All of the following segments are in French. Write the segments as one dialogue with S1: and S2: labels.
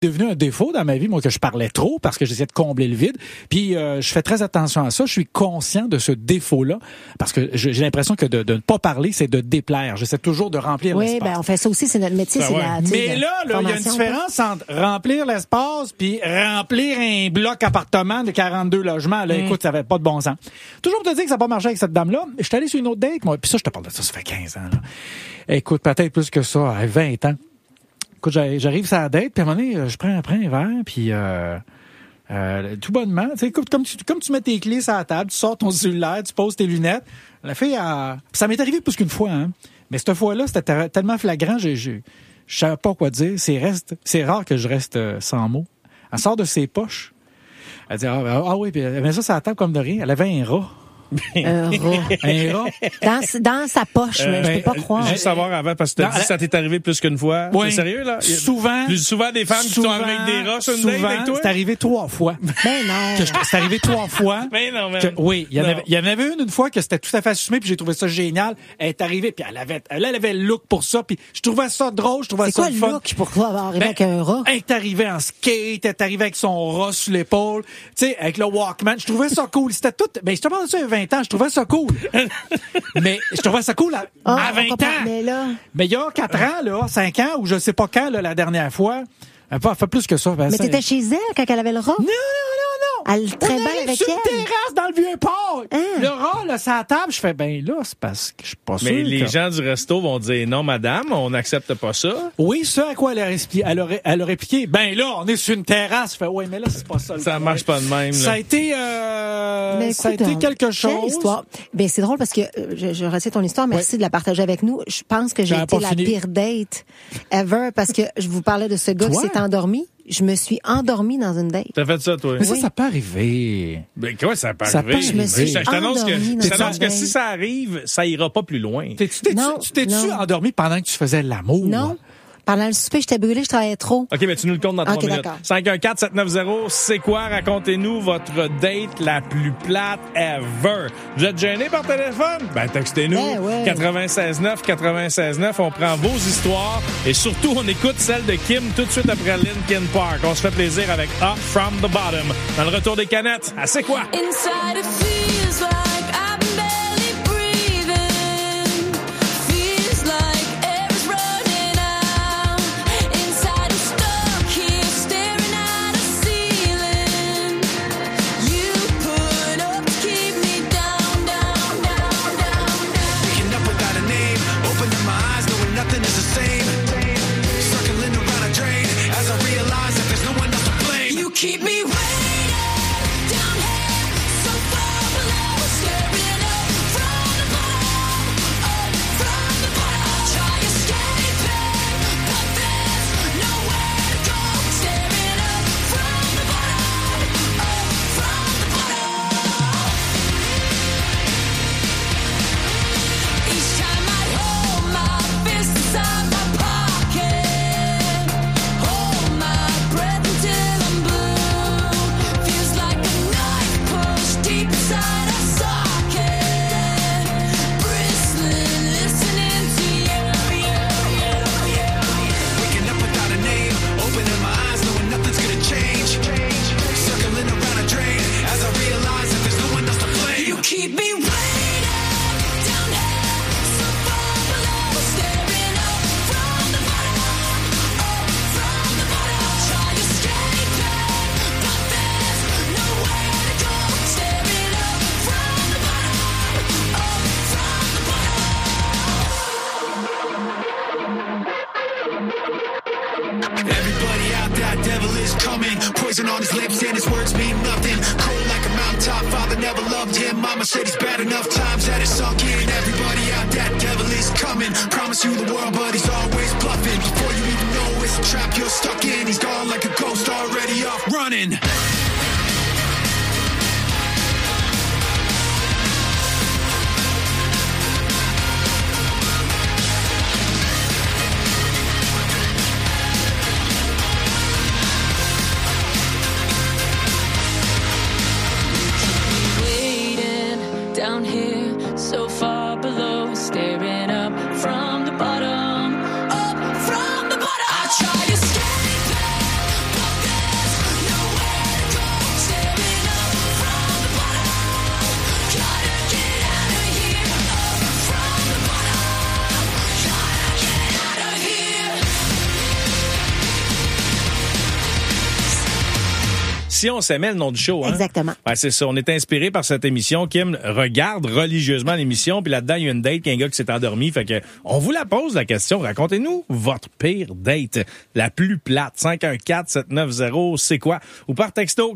S1: devenu un défaut dans ma vie, moi, que je parlais trop parce que j'essayais de combler le vide. Puis je fais très attention à ça. Je suis conscient de ce défaut-là parce que j'ai l'impression que de ne pas parler, c'est de déplaire. J'essaie toujours de remplir l'espace.
S2: Oui, ben on fait ça aussi, c'est notre métier. C'est
S1: mais là, il y a une différence entre remplir l'espace puis remplir un bloc appartement de 42 logements. Là, écoute, ça n'avait pas de bon sens. Toujours te dire que ça n'a pas marché avec cette dame-là. Je suis allé sur une autre date, moi. Puis ça, je te parle de ça fait 15 ans. Là. Écoute, peut-être plus que ça, à 20 ans. Écoute, j'arrive sur la date, puis à un moment donné, je prends un verre, puis tout bonnement, tu sais, écoute, comme tu mets tes clés sur la table, tu sors ton cellulaire, tu poses tes lunettes. La fille, ça m'est arrivé plus qu'une fois, hein. Mais cette fois-là, c'était tellement flagrant, je savais pas quoi dire. C'est rare que je reste sans mots. Elle sort de ses poches. Elle dit, oui, puis elle met ça sur la table comme de rien. Elle avait un rat.
S2: Un rat. Dans sa poche, mais je peux pas croire.
S3: Juste savoir avant, parce que tu as dit ça t'est arrivé plus qu'une fois.
S1: Oui.
S3: T'es sérieux, là?
S1: Souvent
S3: Des femmes qui sont avec des rats sur une date avec toi?
S1: C'est arrivé 3 fois.
S2: Ben non.
S1: C'est arrivé 3 fois.
S3: Mais non, mais.
S1: Oui, il y en avait une fois que c'était tout à fait assumé, puis j'ai trouvé ça génial. Elle est arrivée, puis elle avait le look pour ça, puis je trouvais ça drôle, je trouvais ça le fun.
S2: C'est quoi le look pour toi avoir arrivé avec un rat?
S1: Elle est arrivée en skate, elle est arrivée avec son rat sur l'épaule, tu sais, avec le Walkman. Je trouvais ça cool. C'était tout. Ben, je te parle de ça il y a 20 ans, je trouvais ça cool. Mais je trouvais ça cool à 20 ans. Mais il y a 4 ans, là, 5 ans, ou je sais pas quand, là, la dernière fois. Elle fait plus que ça.
S2: Mais t'étais chez elle quand elle avait le rat?
S1: Non.
S2: Elle trimballe avec
S1: sur
S2: elle.
S1: une terrasse dans le Vieux-Port. Le rat, là, sur la table, je fais, ben là, c'est parce que je suis pas sûr.
S3: Mais les gens du resto vont dire, non, madame, on n'accepte pas ça.
S1: Oui, ça, à quoi elle aurait répliqué, ben là, on est sur une terrasse. Je fais, ouais, mais là, c'est pas ça.
S3: Ça marche pas de même, là.
S1: Ça a été, ça a été quelque chose.
S2: Quelle histoire. Ben, c'est drôle parce que je retiens ton histoire. Merci de la partager avec nous. Je pense que j'ai été la pire date ever parce que je vous parlais de ce gars qui s'est endormi. Je me suis endormie dans une date.
S3: T'as fait ça, toi?
S1: Mais ça peut arriver.
S3: Ben, quoi, ça peut arriver? Je t'annonce que si ça arrive, ça ira pas plus loin.
S1: Tu t'es-tu endormi pendant que tu faisais l'amour?
S2: Non. Pendant le souper, j'étais brûlée, je travaillais trop.
S3: OK, mais tu nous le comptes dans 3 minutes. 514-790, c'est quoi? Racontez-nous votre date la plus plate ever. Vous êtes gêné par téléphone? Ben, textez-nous. 96.9, on prend vos histoires et surtout, on écoute celle de Kim tout de suite après Linkin Park. On se fait plaisir avec Up From The Bottom. Dans le retour des canettes, à C'est quoi?
S4: Inside it feels like I'm barely breathing. Feels like air's running out. Inside I'm stuck here staring at a ceiling. You put up to keep me down, down, down, down, down.
S5: Waking up without a name, opening my eyes, knowing nothing is the same. Circling around a drain as I realize that there's no one else to blame.
S4: You keep me waiting. Keep me waiting down here, so far below, staring up from the bottom, up from the bottom. Try escaping, but there's nowhere to go. Staring up from the bottom, up from the bottom.
S5: Everybody out, that devil is coming. Poison on his lips and his words mean nothing. Cold like a mountaintop, father never loved him. Mama said he's bad enough times that it's sunk in. Everybody out, that devil is coming. Promise you the world, but he's always bluffing. Before you even know it's a trap you're stuck in. He's gone like a ghost, already off running.
S4: Down here, so far below, staring up from the bottom, up from the bottom. I try escaping,
S3: Si on s'aimait, le nom du show. Hein?
S2: Exactement.
S3: Ouais, c'est ça. On est inspiré par cette émission. Kim regarde religieusement l'émission, puis là-dedans, il y a une date qu'un gars qui s'est endormi. Fait que on vous la pose, la question. Racontez-nous votre pire date, la plus plate. 514-790, c'est quoi? Ou par texto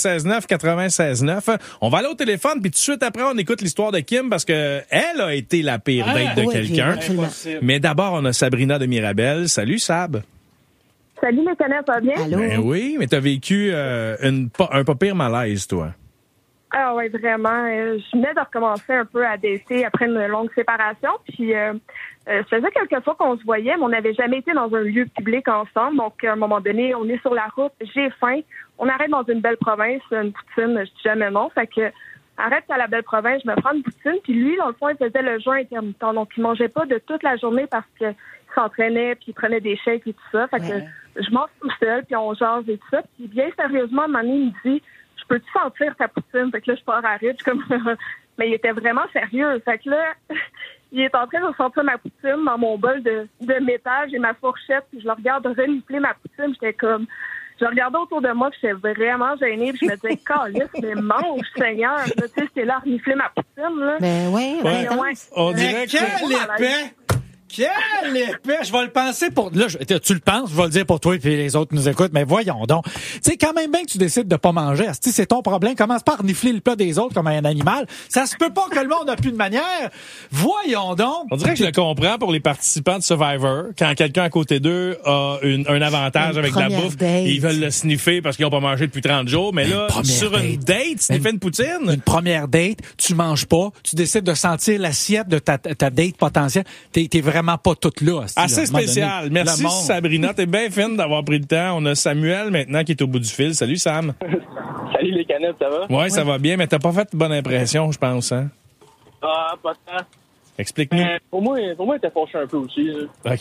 S3: 96.9. On va aller au téléphone, puis tout de suite après, on écoute l'histoire de Kim parce que elle a été la pire date de quelqu'un. Mais d'abord, on a Sabrina de Mirabel. Salut, Sab.
S6: Salut, mes connards, ça va bien?
S2: Allô?
S3: Ben oui, mais t'as vécu un pas pire malaise, toi.
S6: Ah oui, vraiment. Je venais de recommencer un peu à dater après une longue séparation. Puis, ça faisait quelques fois qu'on se voyait, mais on n'avait jamais été dans un lieu public ensemble. Donc, à un moment donné, on est sur la route, j'ai faim. On arrête dans une belle province, une poutine, je dis jamais non. Fait que, arrête à la belle province, je me prends une poutine. Puis lui, dans le fond, il faisait le jeûne intermittent. Donc, il mangeait pas de toute la journée parce que il s'entraînait, puis il prenait des shakes et tout ça. Fait que je mange tout seul, puis on jase et tout ça. Puis bien sérieusement, à un moment donné, il me dit, je peux-tu sentir ta poutine? Fait que là, je pars à rire, comme... Mais il était vraiment sérieux. Fait que là, il est en train de sentir ma poutine dans mon bol de métal. J'ai ma fourchette, puis je le regarde renifler ma poutine. J'étais comme... Je regardais autour de moi, puis j'étais vraiment gênée, puis je me disais, calisse, mais mange, Seigneur. Tu sais, c'était là, renifler ma poutine, là.
S2: Ben oui,
S3: On dirait que...
S1: Quel épais! Quel épais! Je vais le penser pour... Là, tu le penses, je vais le dire pour toi et puis les autres nous écoutent, mais voyons donc. Tu sais, quand même bien que tu décides de pas manger, c'est ton problème. Commence pas à renifler le plat des autres comme un animal. Ça se peut pas que le monde n'a plus de manière. Voyons donc.
S3: On dirait que je le comprends pour les participants de Survivor. Quand quelqu'un à côté d'eux a un avantage avec la bouffe, ils veulent le sniffer parce qu'ils ont pas mangé depuis 30 jours. Mais là, sur une date, sniffer une poutine.
S1: Une première date, tu manges pas, tu décides de sentir l'assiette de ta date potentielle. T'es vraiment pas toute là.
S3: Assez spécial. Merci, Sabrina. T'es bien fine d'avoir pris le temps. On a Samuel maintenant qui est au bout du fil. Salut, Sam.
S7: Salut les canettes, ça va?
S3: Oui, ça va bien, mais t'as pas fait de bonne impression, je pense, hein?
S7: Ah, pas tant.
S3: Explique-nous.
S7: Pour moi, il était fâché un peu aussi. Là.
S3: OK.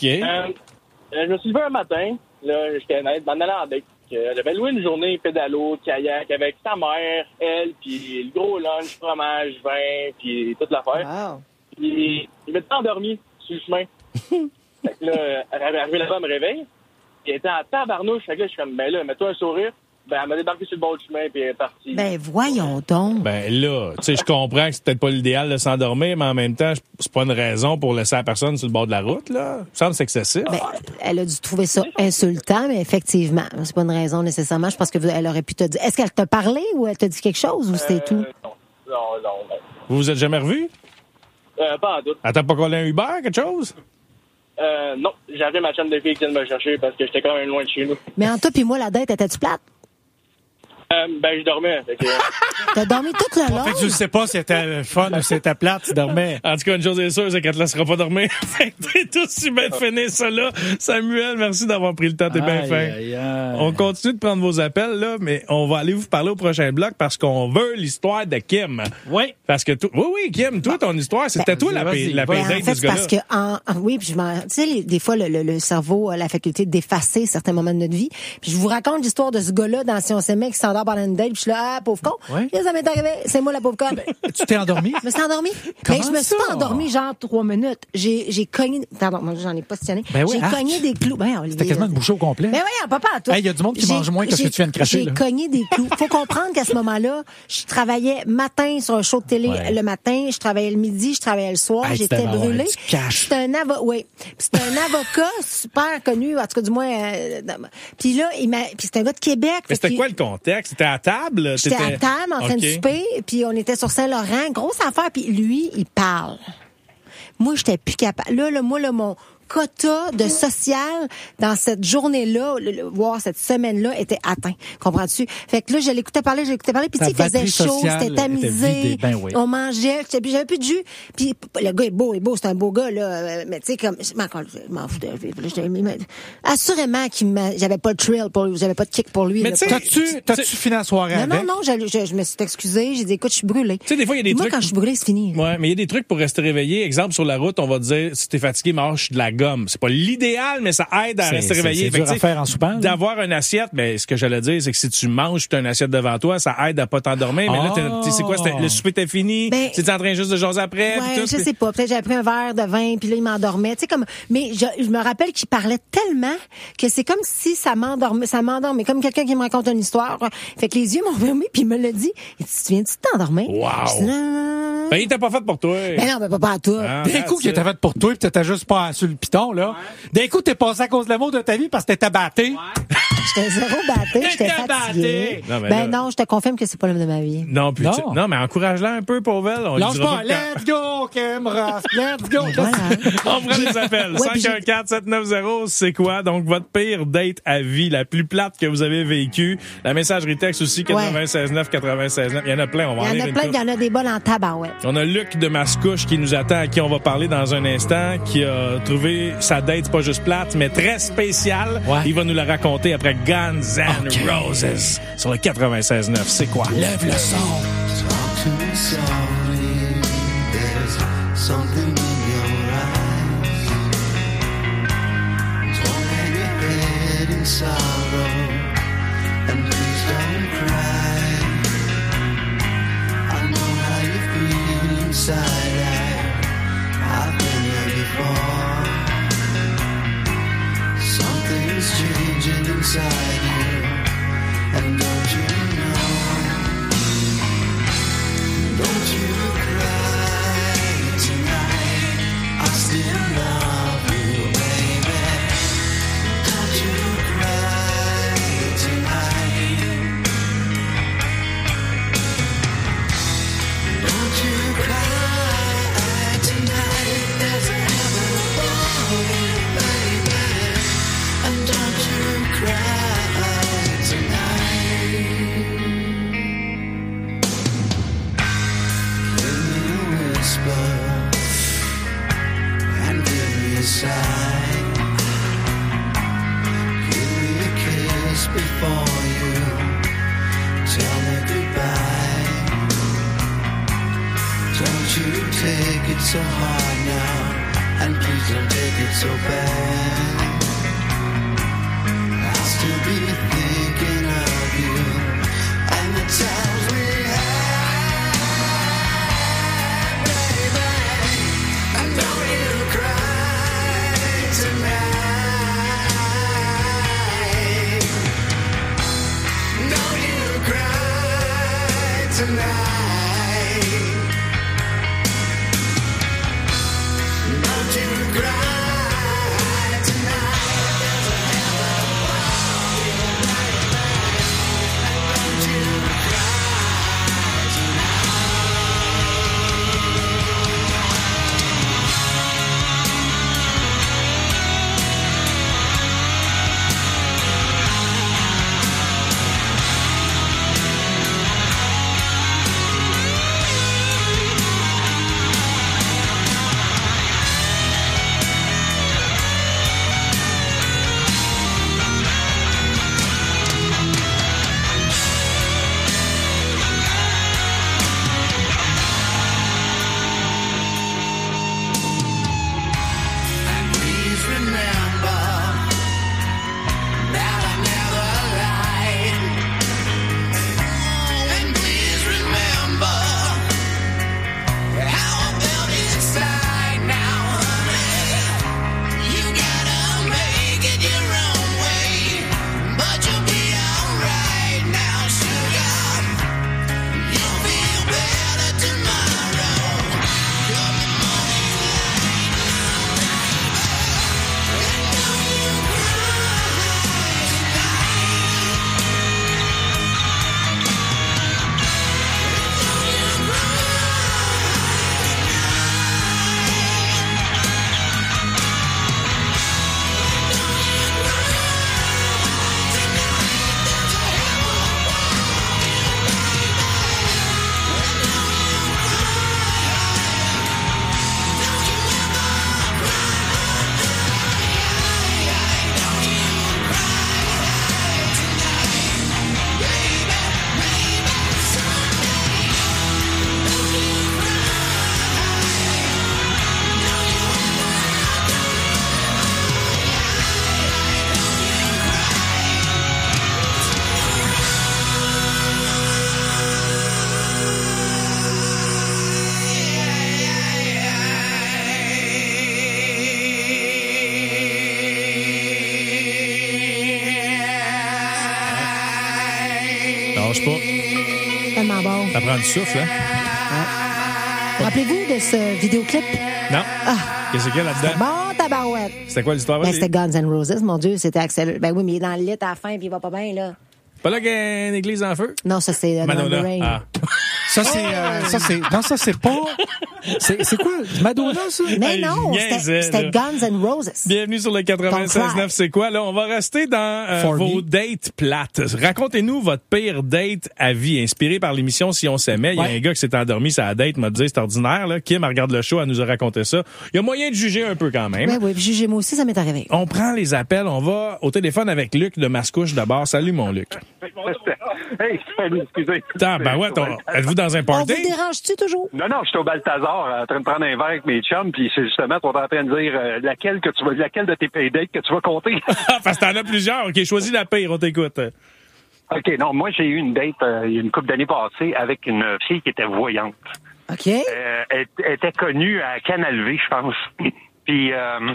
S7: Je me suis levé un matin, là, j'étais net, m'en allant en date. J'avais loué une journée pédalo, kayak avec sa mère, elle, puis le gros lunch, fromage, vin, puis toute l'affaire.
S2: Wow.
S7: Puis il m'était endormi sur le chemin. Fait que là, arrivé là-bas, elle me réveille. Il était en tabarnouche. Fait que là, je suis comme, ben là, mets-toi un sourire. Ben, elle m'a débarqué sur le bord du chemin, puis elle est partie.
S2: Ben, voyons donc.
S3: Ben là, tu sais, je comprends que c'est peut-être pas l'idéal de s'endormir, mais en même temps, c'est pas une raison pour laisser la personne sur le bord de la route, là. Ça me semble que c'est excessif.
S2: Ben, elle a dû trouver ça insultant, mais effectivement, c'est pas une raison nécessairement. Je pense qu'elle aurait pu te dire. Est-ce qu'elle t'a parlé ou elle t'a dit quelque chose ou c'était tout?
S7: Non.
S3: Vous vous êtes jamais revus?
S7: Pas en doute.
S3: Elle t'a pas collé un Uber, quelque chose?
S7: Non, j'avais ma chambre de fille qui vient de me chercher parce que j'étais quand même loin de chez nous.
S2: Mais en toi puis moi, la dette, étais-tu plate?
S7: Ben, je dormais.
S2: T'as dormi toute la long?
S1: Fait que tu le sais pas si c'était fun ou si c'était plate, tu dormais.
S3: En tout cas, une chose est sûre, c'est qu'elle te laissera pas dormir. Fait que t'es aussi bien de finir ça là. Samuel, merci d'avoir pris le temps, t'es bien fin. On continue de prendre vos appels, là, mais on va aller vous parler au prochain bloc parce qu'on veut l'histoire de Kim.
S1: Oui.
S3: Parce que oui, Kim, toi, ton histoire, c'était toi la pire date de ce gars-là.
S2: Parce que, oui, puis tu sais, des fois, le cerveau a la faculté d'effacer certains moments de notre vie. Puis je vous raconte l'histoire de ce gars-là dans Si on s'aimait qui s'endort pendant une date, puis je suis là, pauvre con.
S1: Oui.
S2: Puis ça m'est arrivé, c'est moi la pauvre conne.
S1: Tu t'es endormi?
S2: Je me suis endormie.
S1: Comment
S2: Mais je me suis
S1: ça?
S2: pas endormie genre 3 minutes. J'ai cogné, pardon, moi j'en ai pas questionné.
S1: Ben oui,
S2: j'ai cogné des clous. Ben,
S1: c'était quasiment une bouchée au complet.
S2: Ben oui, papa, à toi.
S1: Il y a du monde qui mange moins que ce que tu viens de cracher.
S2: J'ai cogné des clous. Faut comprendre qu'à ce moment-là, je travaillais matin sur un show de télé le matin, je travaillais le midi, je travaillais le soir, j'étais brûlée. C'était un avocat, oui. C'était un avocat super connu, en tout cas du moins. Puis là, puis c'était un gars de Québec.
S3: Mais c'était quoi le contexte? C'était à table?
S2: J'étais à table en train de souper, puis on était sur Saint-Laurent, grosse affaire, puis lui, il parle. Moi, j'étais plus capable. Là, mon quota de social dans cette journée-là, voire cette semaine-là, était atteint. Comprends-tu? Fait que là, je l'écoutais parler, puis il faisait chaud, c'était tamisé, on mangeait, j'avais plus de jus. Puis le gars est beau, c'est un beau gars, là, mais tu sais, comme, je m'en fous de assurément j'avais pas de thrill pour lui, j'avais pas de kick pour lui.
S1: Mais t'as-tu fini la soirée avec?
S2: Non, je me suis excusée, j'ai dit, écoute, je suis brûlée.
S3: Tu sais, des fois, il y a des trucs.
S2: Moi, quand je suis brûlée, c'est fini.
S3: Ouais, mais il y a des trucs pour rester réveillé. Exemple, sur la route, on va te dire, si t'es fatigué, marche de la gomme. C'est pas l'idéal, mais ça aide à rester réveillé.
S1: C'est dur à faire en soupant.
S3: D'avoir une assiette, ben, ce que j'allais dire, c'est que si tu manges, tu as une assiette devant toi, ça aide à pas t'endormir. Mais là, c'est quoi? Le souper était fini? Tu es en train juste de jaser après?
S2: Ouais,
S3: tout,
S2: je sais pas. Peut-être j'avais pris un verre de vin, puis là, il m'endormait. Tu sais, comme, mais je me rappelle qu'il parlait tellement que c'est comme si ça m'endormait, comme quelqu'un qui me raconte une histoire. Fait que les yeux m'ont fermé, puis il me l'a dit. Il dit, tu viens-tu de t'endormir?
S3: Wow!
S2: Je dis, non.
S3: Ben, il était pas fait pour toi.
S2: Ben non, mais pas à toi.
S3: Ah,
S1: D'un coup, qui était fait pour toi, puis t'étais juste pas sur le piton, là. D'un coup, t'es passé à cause de l'amour de ta vie parce que t'étais batté.
S2: J'étais zéro batté, j'étais
S1: T'étais
S2: fatiguée.
S1: batté.
S3: Non, mais
S2: Ben
S3: là-
S2: non, je te confirme que c'est pas l'homme de ma vie.
S3: Non, puis
S1: Non.
S3: non, mais encourage-la un peu, pauvre elle. On lui
S1: Lâche
S3: dira
S1: pas.
S3: que-
S1: Let's go, Kim Ross. Let's go.
S2: Voilà.
S3: On prend les appels.
S2: Ouais, puis
S3: 514-790, c'est quoi? Donc, votre pire date à vie, la plus plate que vous avez vécue. La messagerie texte aussi, 96.9, 96.9. Il y en a plein, on va en
S2: Il y
S3: lire
S2: en a
S3: une
S2: plein,
S3: couple.
S2: il y en a des bols en tabarouette.
S3: On a Luc de Mascouche qui nous attend, à qui on va parler dans un instant, qui a trouvé sa date pas juste plate, mais très spéciale.
S1: Ouais.
S3: Il va nous la raconter après Guns N' Roses sur le 96.9. C'est quoi?
S1: Lève le son.
S8: Talk to me softly. There's something in your eyes. Don't hang your head in sorrow, and please don't cry. I know how you feel inside. I've been there before. Something's changing inside you, and don't you know? Don't you cry tonight, I still love you, baby. Don't you cry tonight. Don't you cry tonight, there's a heaven above you, baby. And don't you cry tonight. Give me a whisper and give me a sigh. Give me a kiss before you tell me goodbye. Don't you take it so hard now, and please don't take it so bad. I'll still be thinking of you and the times we had, baby. And don't you cry tonight. Don't you cry tonight. Don't you cry tonight. There's a heaven above you, baby. And don't you cry tonight.
S3: Lâche pas.
S2: Tellement bon.
S3: Ça prend du souffle, hein?
S2: Rappelez-vous de ce vidéoclip?
S3: Non.
S2: Ah,
S3: Qu'est-ce qu'il y a là-dedans?
S2: bon tabarouette.
S3: C'était quoi l'histoire?
S2: Ben,
S3: Vas-y.
S2: c'était Guns N' Roses, mon Dieu, c'était Axel. Ben oui, mais il est dans le lit à la fin, puis il va pas bien, là.
S3: Pas là qu'il y a une église en feu?
S2: Non, ça, c'est
S3: Madonna.
S2: The Rain.
S3: Ah.
S1: Ça, c'est. Non, ça, c'est pas. C'est quoi? Madonna, ça?
S2: Mais
S3: Hey,
S2: non,
S3: je niaisais,
S2: c'était
S3: là.
S2: Guns N' Roses.
S3: Bienvenue sur le 96.9, c'est quoi? Là, on va rester dans
S1: For
S3: vos
S1: me.
S3: dates plates. Racontez-nous votre pire date à vie, inspiré par l'émission Si on s'aimait. Il y a
S1: Ouais.
S3: un gars qui s'est endormi sur la date, m'a dit c'est ordinaire. Là. Kim, elle regarde le show, elle nous a raconté ça. Il y a moyen de juger un peu quand même.
S2: Ben oui, puis jugez-moi aussi, ça m'est arrivé.
S3: On prend les appels, on va au téléphone avec Luc de Mascouche d'abord. Salut mon Luc.
S9: Hey, salut, excusez.
S3: Ben ouais, êtes-vous dans un
S2: On
S3: party?
S2: vous dérange-tu toujours?
S9: Non, j'étais au Balthazar en train de prendre un verre avec mes chums, puis c'est justement, on est en train de dire laquelle de tes paydates que tu vas compter.
S3: Ah, parce que t'en as plusieurs. OK, choisis la pire, on t'écoute.
S9: OK, non, moi, j'ai eu une date il y a une couple d'années passées avec une fille qui était voyante.
S2: OK.
S9: Elle était connue à Canal V, je pense. Puis,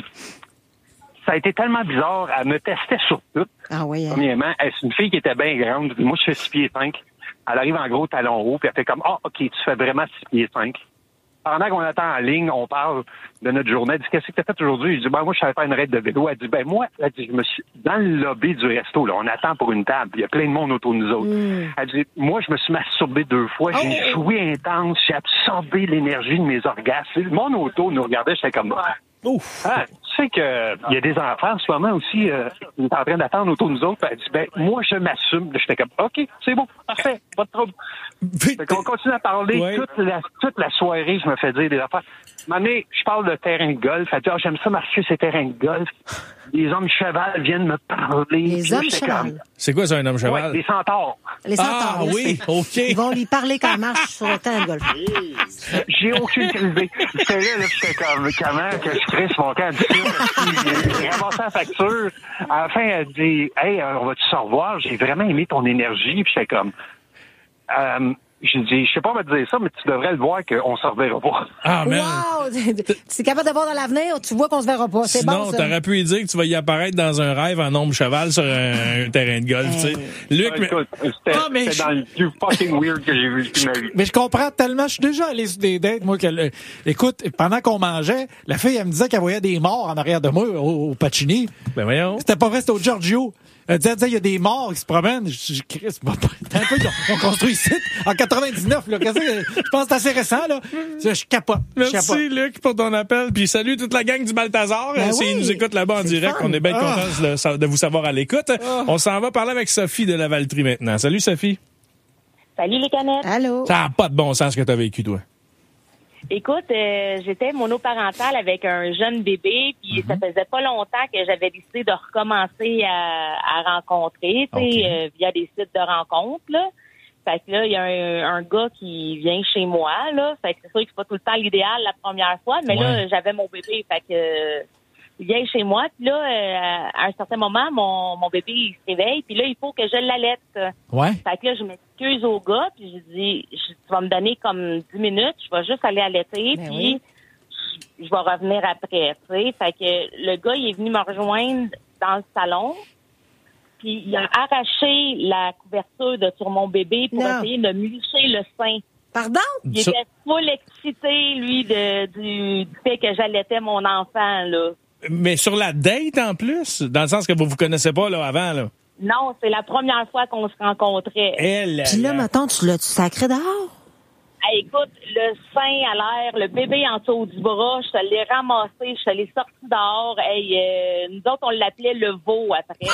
S9: ça a été tellement bizarre. Elle me testait sur tout.
S2: Ah oui, hein.
S9: Premièrement, c'est une fille qui était bien grande. Moi, je fais 6 pieds 5. Elle arrive en gros talon haut, puis elle fait comme « Ah, OK, tu fais vraiment 6 pieds 5. » Pendant qu'on attend en ligne, on parle de notre journée. Elle dit « Qu'est-ce que tu as fait aujourd'hui? » Je dis « Ben, moi, je savais faire une raide de vélo. » Elle dit « Ben, moi, elle dit, je me suis dans le lobby du resto, là, on attend pour une table. Il y a plein de monde autour de nous autres. Elle dit « Moi, je me suis masturbé 2 fois. J'ai joué intense. J'ai absorbé l'énergie de mes orgasmes. » Le monde autour nous regardait. J'étais comme «
S3: Ouf.
S9: Ah, tu sais que il y a des enfants en ce moment aussi qui sont en train d'attendre autour de nous autres. Puis elle dit ben moi je m'assume. J'étais comme OK, c'est bon, parfait, pas de trouble. Fait qu'on continue à parler
S3: Ouais.
S9: toute la soirée, je me fais dire des affaires. À un moment donné, je parle de terrain de golf. Elle dit ah, j'aime ça marcher ces terrains de golf. Les hommes cheval viennent me parler.
S2: Les
S9: Puis là,
S2: hommes
S9: j'étais
S2: cheval.
S9: comme,
S3: C'est quoi ça, un homme
S9: Ouais,
S3: cheval?
S9: des centaures.
S2: Les centaures.
S3: Ah
S2: là,
S3: oui,
S2: c'est-
S3: OK.
S2: Ils vont lui parler quand elle marche sur le terrain de golf.
S9: J'ai aucune idée. J'étais là, j'étais comme, comment que je crisse mon camp de J'ai ramassé la facture. À la fin, elle dit, hey, on va-tu se revoir? J'ai vraiment aimé ton énergie. Puis j'étais comme, j'ai dit, je sais pas me dire ça, mais tu devrais le voir qu'on se reverra pas.
S3: Ah, man.
S2: Wow! Tu es capable de voir dans l'avenir, tu vois qu'on se verra pas. C'est
S3: Sinon,
S2: bon, ça.
S3: t'aurais pu lui dire que tu vas y apparaître dans un rêve en ombre cheval sur un terrain de golf, tu sais. Luc, mais...
S9: Écoute,
S1: Ah, mais
S9: c'était dans le plus fucking weird que j'ai vu de ma vie.
S1: Mais je comprends tellement. Je suis déjà allé sur des dates, moi. Écoute, pendant qu'on mangeait, la fille, elle me disait qu'elle voyait des morts en arrière de moi au Pacini.
S3: Ben voyons.
S1: C'était pas vrai, c'était au Giorgio. Elle disait, il y a des morts qui se promènent. Je dis, Chris, t'as un peu, ils ont construit ici en 99, là. Je pense que c'est assez récent, là. Je capote. Je capote.
S3: Merci, Luc, pour ton appel. Puis salut toute la gang du Balthazar.
S2: Ben
S3: S'ils
S2: oui.
S3: nous écoutent là-bas en
S2: C'est
S3: direct,
S2: fun.
S3: on est bien contents de vous savoir à l'écoute. On s'en va parler avec Sophie de Lavaltrie maintenant. Salut, Sophie.
S10: Salut les canettes.
S2: Allô?
S3: Ça n'a pas de bon sens ce que tu as vécu, toi.
S10: Écoute, j'étais monoparentale avec un jeune bébé, puis ça faisait pas longtemps que j'avais décidé de recommencer à rencontrer, tu sais, via des sites de rencontres, là. Fait que là, il y a un gars qui vient chez moi, là. Fait que c'est sûr que c'est pas tout le temps l'idéal la première fois, mais là, j'avais mon bébé, fait que il vient chez moi, puis là, à un certain moment, mon bébé, il se réveille, puis là, il faut que je l'allaite.
S1: Ouais.
S10: Fait que là, je m'excuse au gars, puis je dis, tu vas me donner comme 10 minutes, je vais juste aller allaiter,
S2: Ben
S10: puis
S2: oui.
S10: je vais revenir après, tu sais. Fait que le gars, il est venu me rejoindre dans le salon, puis il a arraché la couverture de sur mon bébé pour
S2: Non.
S10: essayer de me licher le sein.
S2: Pardon?
S10: Il
S3: Ça-
S10: était full excité, lui, du fait que j'allaitais mon enfant, là.
S3: Mais sur la date, en plus, dans le sens que vous connaissez pas, là, avant, là.
S10: Non, c'est la première fois qu'on se rencontrait.
S3: Elle,
S2: Puis là, mettons, tu l'as-tu sacré dehors?
S10: Hey, écoute, le sein à l'air, le bébé en dessous du bras, je te l'ai ramassé, je te l'ai sorti dehors. Hey, nous autres, on l'appelait le veau après.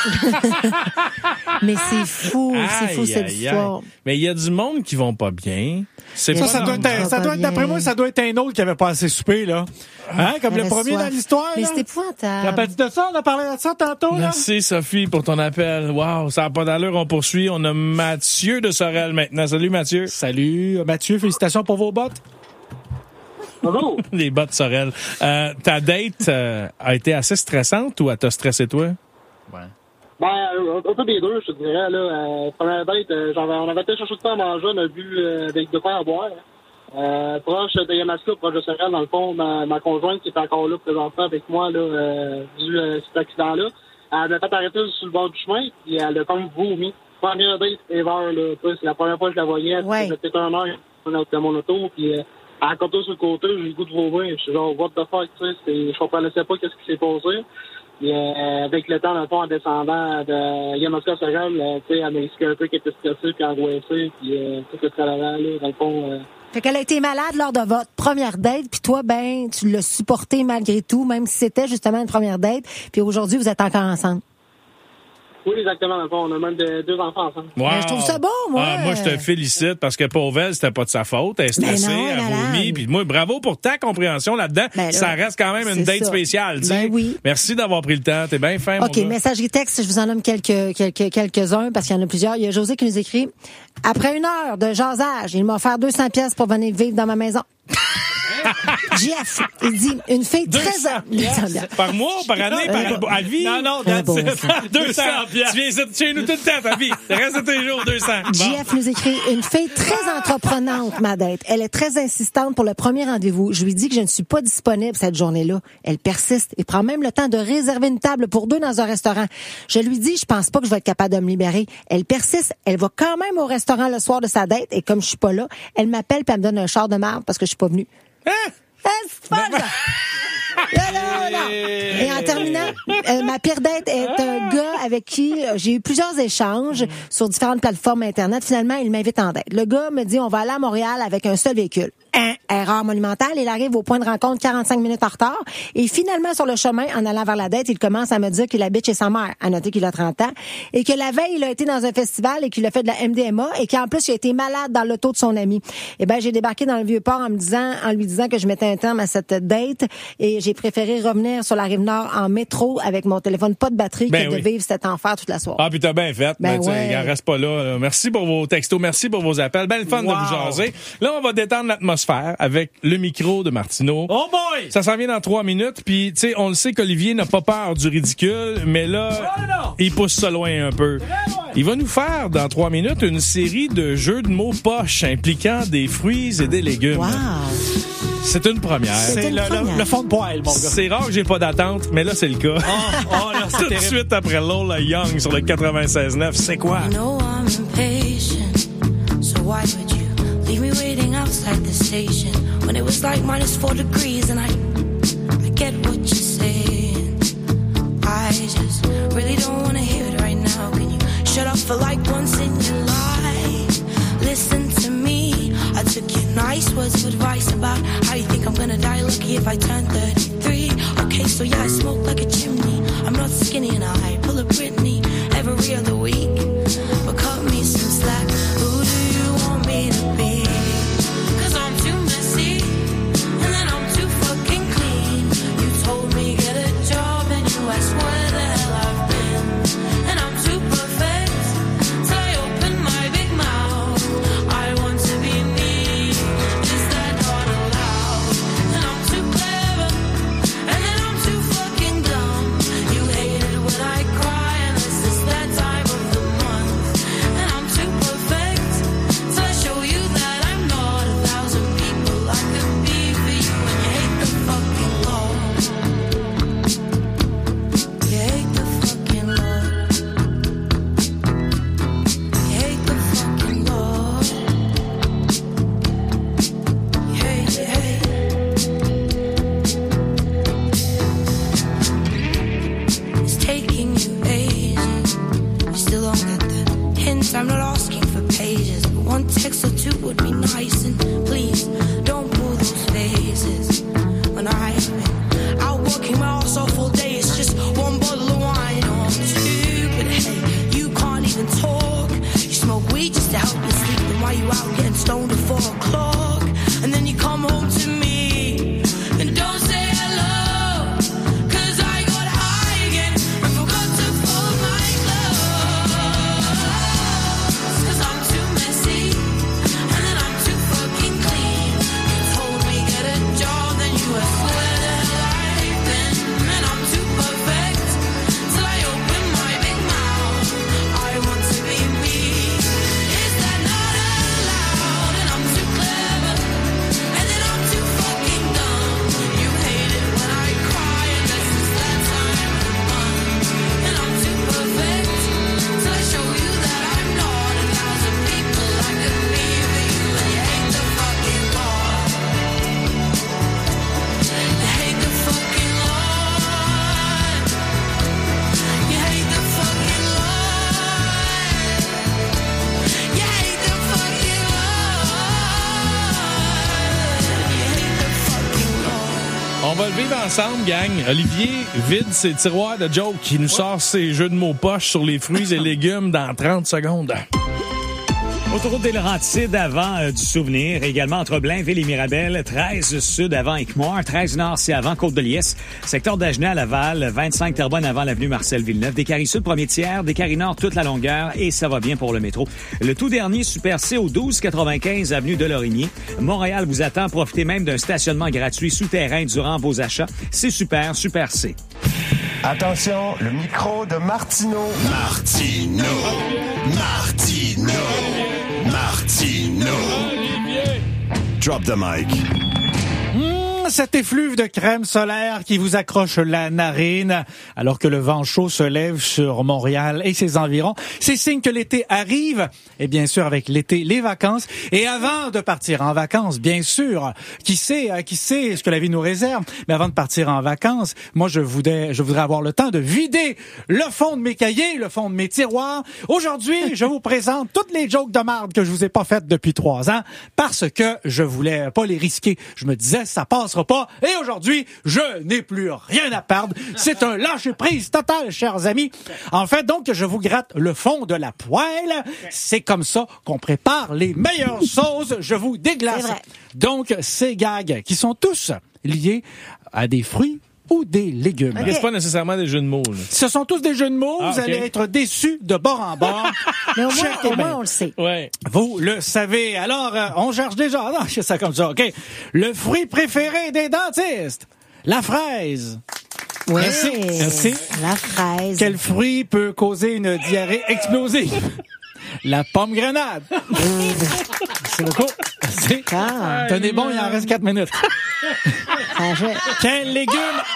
S2: Mais c'est fou cette histoire.
S3: Mais il y a du monde qui vont pas bien. C'est
S2: Ça,
S3: pas
S1: Ça doit
S3: normal.
S1: être, d'après moi, ça doit être un autre qui avait pas assez soupé, là. Hein? Comme le
S2: Elle
S1: premier
S2: soif.
S1: dans l'histoire,
S2: Mais
S1: là.
S2: c'est épouvantable.
S1: Rappelles-tu de ça? On a parlé de ça tantôt, là?
S3: Merci, Sophie, pour ton appel. Wow, ça n'a pas d'allure. On poursuit. On a Mathieu de Sorel maintenant. Salut, Mathieu.
S1: Salut, Mathieu. Félicitations pour vos bottes.
S7: Bonjour.
S3: Les bottes Sorel. Ta date a été assez stressante ou elle t'a stressé, toi?
S7: Ben, un peu des deux, je te dirais, là. Première date, on avait été chercher de quoi à manger, on a bu avec de quoi à boire. Proche de Yamaska, proche de Sorel, dans le fond, ma conjointe qui est encore là présentement avec moi, là, dû à cet accident-là.
S11: Elle m'a fait arrêter sur le bord du chemin, puis elle a comme vomi. Première date, Ever, là. C'est la première fois que je la voyais.
S2: Ouais.
S11: C'était peut-être 1 heure dans mon auto, puis elle a compté sur le côté, j'ai le goût de vomir. Je suis genre, what the fuck, tu sais, je comprenais pas qu'est-ce qui s'est passé. Puis avec le temps, dans le fond, en descendant de Yamaska Sagal, tu sais, elle m'a expliqué un peu qu'elle était stressée, puis angoissée, puis tout le tralala, là, dans le fond...
S2: Fait qu'elle a été malade lors de votre première date, puis toi, ben, tu l'as supporté malgré tout, même si c'était justement une première date, puis aujourd'hui, vous êtes encore ensemble.
S11: Oui, exactement. Dans le fond, on a même 2 enfants ensemble.
S3: Wow.
S2: Ben, je trouve ça bon, moi.
S3: Moi, je te félicite parce que pour elle, c'était pas de sa faute. Elle est stressée,
S2: Ben non,
S3: elle a
S2: malade.
S3: vomi. Puis moi, bravo pour ta compréhension là-dedans.
S2: Ben là,
S3: ça reste quand même une
S2: c'est
S3: date
S2: ça.
S3: spéciale. Tu sais.
S2: Ben oui.
S3: Merci d'avoir pris le temps. T'es bien fin,
S2: OK,
S3: mon gars.
S2: messagerie texte, je vous en nomme quelques-uns parce qu'il y en a plusieurs. Il y a José qui nous écrit « Après 1 heure de jasage, il m'a offert 200 pièces pour venir vivre dans ma maison. » Jeff, il dit « Une fille très... 200
S3: Par mois, par année, à vie?
S1: Non,
S2: Un bon
S3: 200 piastres. Tu viens chez nous tout le temps, ta vie. Le reste de tes jours, 200. Bon.
S2: Jeff nous écrit « Une fille très entreprenante, ma date. Elle est très insistante pour le premier rendez-vous. Je lui dis que je ne suis pas disponible cette journée-là. Elle persiste et prend même le temps de réserver une table pour 2 dans un restaurant. Je lui dis, je pense pas que je vais être capable de me libérer. Elle persiste. Elle va quand même au restaurant le soir de sa date et comme je suis pas là, elle m'appelle puis elle me donne un char de marde parce que je suis pas venue. C'est fun, là. Là. Et en terminant, ma pire date est un gars avec qui j'ai eu plusieurs échanges sur différentes plateformes Internet. Finalement, il m'invite en date. Le gars me dit, on va aller à Montréal avec un seul véhicule. Erreur monumentale. Il arrive au point de rencontre 45 minutes en retard. Et finalement, sur le chemin, en allant vers la date, il commence à me dire qu'il habite chez sa mère. À noter qu'il a 30 ans. Et que la veille, il a été dans un festival et qu'il a fait de la MDMA et qu'en plus, il a été malade dans l'auto de son ami. Eh ben, j'ai débarqué dans le Vieux-Port en lui disant que je mettais un terme à cette date et j'ai préféré revenir sur la Rive-Nord en métro avec mon téléphone pas de batterie que de vivre cet enfer toute la soirée.
S3: Ah, puis t'as bien fait. Il en reste pas là. Merci pour vos textos. Merci pour vos appels. Ben le fun de vous jaser. Là, on va détendre l'atmosphère avec le micro de Martineau.
S1: Oh boy!
S3: Ça s'en vient dans 3 minutes. Puis, tu sais, on le sait qu'Olivier n'a pas peur du ridicule, mais là, il pousse ça loin un peu. Il va nous faire, dans 3 minutes, une série de jeux de mots poches impliquant des fruits et des légumes.
S2: Wow!
S3: C'est une première.
S1: C'est le fond de poêle, mon gars.
S3: C'est rare que j'ai pas d'attente, mais là, c'est le cas.
S1: Oh là, c'est
S3: Tout de
S1: terrible.
S3: suite après Lola Young sur le 96.9. C'est quoi?
S4: You know I'm impatient, so why would you leave me waiting outside the station when it was like -4 degrees and I get what you're saying. I just really don't want to hear it right now. Can you shut up for like once in your life? Listen to me. I took your nice words of advice about how you think I'm gonna die lucky if I turn 33. Okay, so yeah, I smoke like a chimney. I'm not skinny and I pull a Britney every other week. But cut me some slack. Who do you want me to be? 'Cause I'm too messy and then I'm too fucking clean. You told me get a job and you asked where the hell I've been. And I'm too perfect till I open my big mouth. I want to be me. Is that not allowed? And I'm too clever and then I'm too fucking dumb. You hate it when I cry and this is that time of the month. And I'm too perfect till I show you that I'm not 1,000 people I could be for you. And you hate the fucking law. You hate the fucking law. You hate the fucking law. You hate it. It's taking you ages. You still don't get the hint. I'm not asking for pages. But 1 text or 2 would be nice. And please don't pull those faces. When I've been out working my ass off all day, it's just 1 bottle of wine or 2. But hey, you can't even talk. You smoke weed just to help you sleep. Then why you out getting stoned at 4 o'clock? And then you come home to me and don't say hello. 'Cause I got high again and forgot to fold my clothes. 'Cause I'm too messy and then I'm too fucking clean. You told me get a job, then you asked where the hell I've been. And I'm too perfect till I open my big mouth. I want to be me. Is that not allowed? And I'm too clever
S3: va le vivre ensemble, gang. Olivier vide ses tiroirs de jokes qui nous sort ses jeux de mots poches sur les fruits et légumes dans 30 secondes.
S12: Autoroute des Laurentides avant du Souvenir. Également entre Blainville et Mirabel. 13 sud avant Équimoire. 13 nord, c'est avant Côte-de-Liesse. Secteur d'Agenais à Laval. 25 Terrebonne avant l'avenue Marcel-Villeneuve. Descaries sud, premier tiers. Descaries nord, toute la longueur. Et ça va bien pour le métro. Le tout dernier, Super C au 1295 avenue de Lorigny. Montréal vous attend. Profitez même d'un stationnement gratuit souterrain durant vos achats. C'est super, Super C.
S13: Attention, le micro de Martineau.
S5: Martineau. Drop the mic.
S1: Cet effluve de crème solaire qui vous accroche la narine alors que le vent chaud se lève sur Montréal et ses environs. C'est signe que l'été arrive et bien sûr avec l'été, les vacances. Et avant de partir en vacances, bien sûr, qui sait ce que la vie nous réserve. Mais avant de partir en vacances, moi je voudrais avoir le temps de vider le fond de mes cahiers, le fond de mes tiroirs. Aujourd'hui, je vous présente toutes les jokes de marde que je vous ai pas faites depuis 3 ans parce que je voulais pas les risquer. Je me disais, ça passera pas. Et aujourd'hui, je n'ai plus rien à perdre. C'est un lâcher-prise total, chers amis. En fait, donc, je vous gratte le fond de la poêle. C'est comme ça qu'on prépare les meilleures sauces. Je vous déglace. Donc, ces gags qui sont tous liés à des fruits ou des légumes.
S3: Okay. C'est pas nécessairement des jeux de mots. Là.
S1: Ce sont tous des jeux de mots. Vous allez être déçus de bord en bord.
S2: Mais au moins, on le sait.
S3: Ouais.
S1: Vous le savez. Alors, on cherche déjà. Non, c'est ça comme ça. OK. Le fruit préféré des dentistes. La fraise.
S2: Oui.
S1: Merci.
S2: La fraise.
S1: Quel fruit peut causer une diarrhée explosive? La pomme grenade. C'est beaucoup. Tenez bon, il en reste 4 minutes. Quel légume?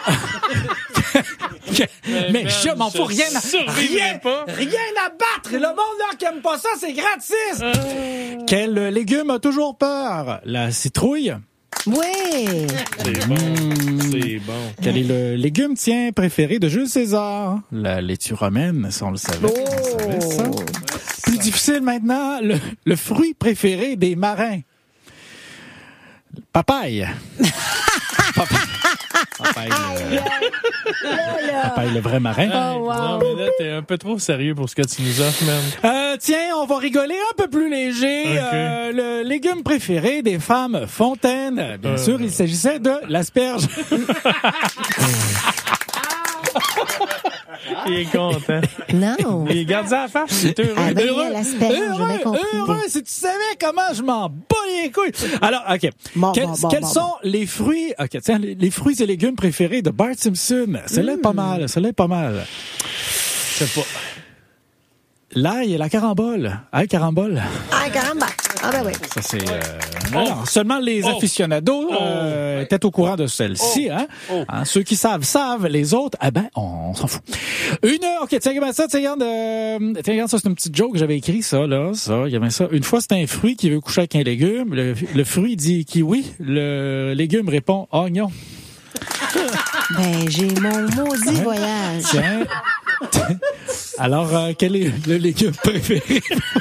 S1: Mais je m'en fous, rien à battre. Le monde là qui aime pas ça, c'est gratis. Quel légume a toujours peur? La citrouille.
S2: Oui.
S3: C'est bon. C'est bon.
S1: Quel est le légume, préféré de Jules César? La laitue romaine, ça on le savait. On savait ça. Plus difficile maintenant, le fruit préféré des marins. Papaye. Papaye, le vrai marin.
S3: Non, mais là, t'es un peu trop sérieux pour ce que tu nous offres, même.
S1: Tiens, on va rigoler un peu plus léger.
S3: Okay.
S1: Le légume préféré des femmes fontaines. Bien sûr, il s'agissait de l'asperge.
S3: Il est content.
S2: Non.
S3: Il garde ça à la face. C'est heureux.
S2: Ah ben, heureux,
S1: si tu savais comment je m'en bats les couilles. Alors, OK. Quels sont les fruits, tiens, les fruits et légumes préférés de Bart Simpson? Celle-là est pas mal.
S3: Je sais pas.
S1: L'ail et la carambole. Aïe, carambole.
S2: Aïe, caramba. Ah ben oui.
S1: Ça, c'est... Alors, seulement les aficionados étaient au courant de celle-ci. Hein? Ceux qui savent. Les autres, on s'en fout. Tiens, regarde ça. Regarde, ça, c'est une petite joke que j'avais écrit, ça, là. Ça, il y avait ça. Une fois, c'est un fruit qui veut coucher avec un légume. Le fruit dit kiwi. Le légume répond oignon.
S2: Ben, j'ai mon maudit voyage.
S1: Tiens. Alors, quel est le légume préféré?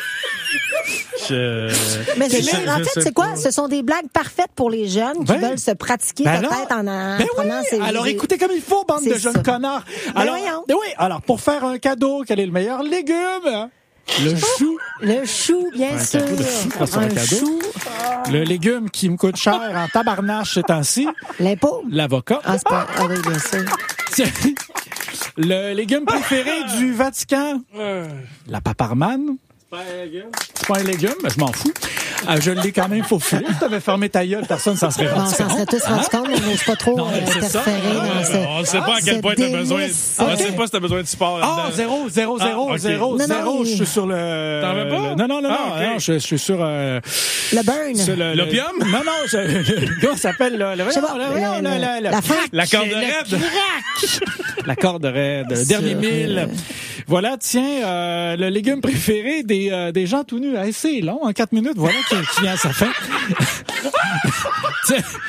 S2: Mais en fait, c'est quoi? Ce sont des blagues parfaites pour les jeunes qui veulent se pratiquer peut-être en prenant ces...
S1: Alors, écoutez comme il faut, bande de jeunes connards. Alors, pour faire un cadeau, quel est le meilleur légume? Le chou.
S2: Le chou, bien sûr.
S1: Un chou. Le légume qui me coûte cher en tabarnache ces temps-ci.
S2: L'impôt.
S1: L'avocat.
S2: Ah oui, bien sûr.
S1: Le légume préféré du Vatican. La paparmane. C'est pas un légume, mais je m'en fous. Je l'ai quand même faufilé. Si t'avais fermé ta gueule, personne s'en serait rendu compte.
S2: On s'en serait tous rendu compte, mais on n'ose pas trop interférer dans ce...
S3: On ne sait pas à quel point t'as besoin... On ne sait pas si t'as besoin de sport là-dedans.
S1: 0. Je suis sur le...
S3: T'en veux pas?
S1: Non, je suis sur...
S2: Le burn.
S3: L'opium?
S1: Non, comment ça s'appelle?
S2: La frappe.
S3: La corde raide.
S1: La corde raide. Le dernier mille. Voilà, tiens, le légume préféré des gens tout nus. C'est long, en 4 minutes, voilà qui vient à sa fin.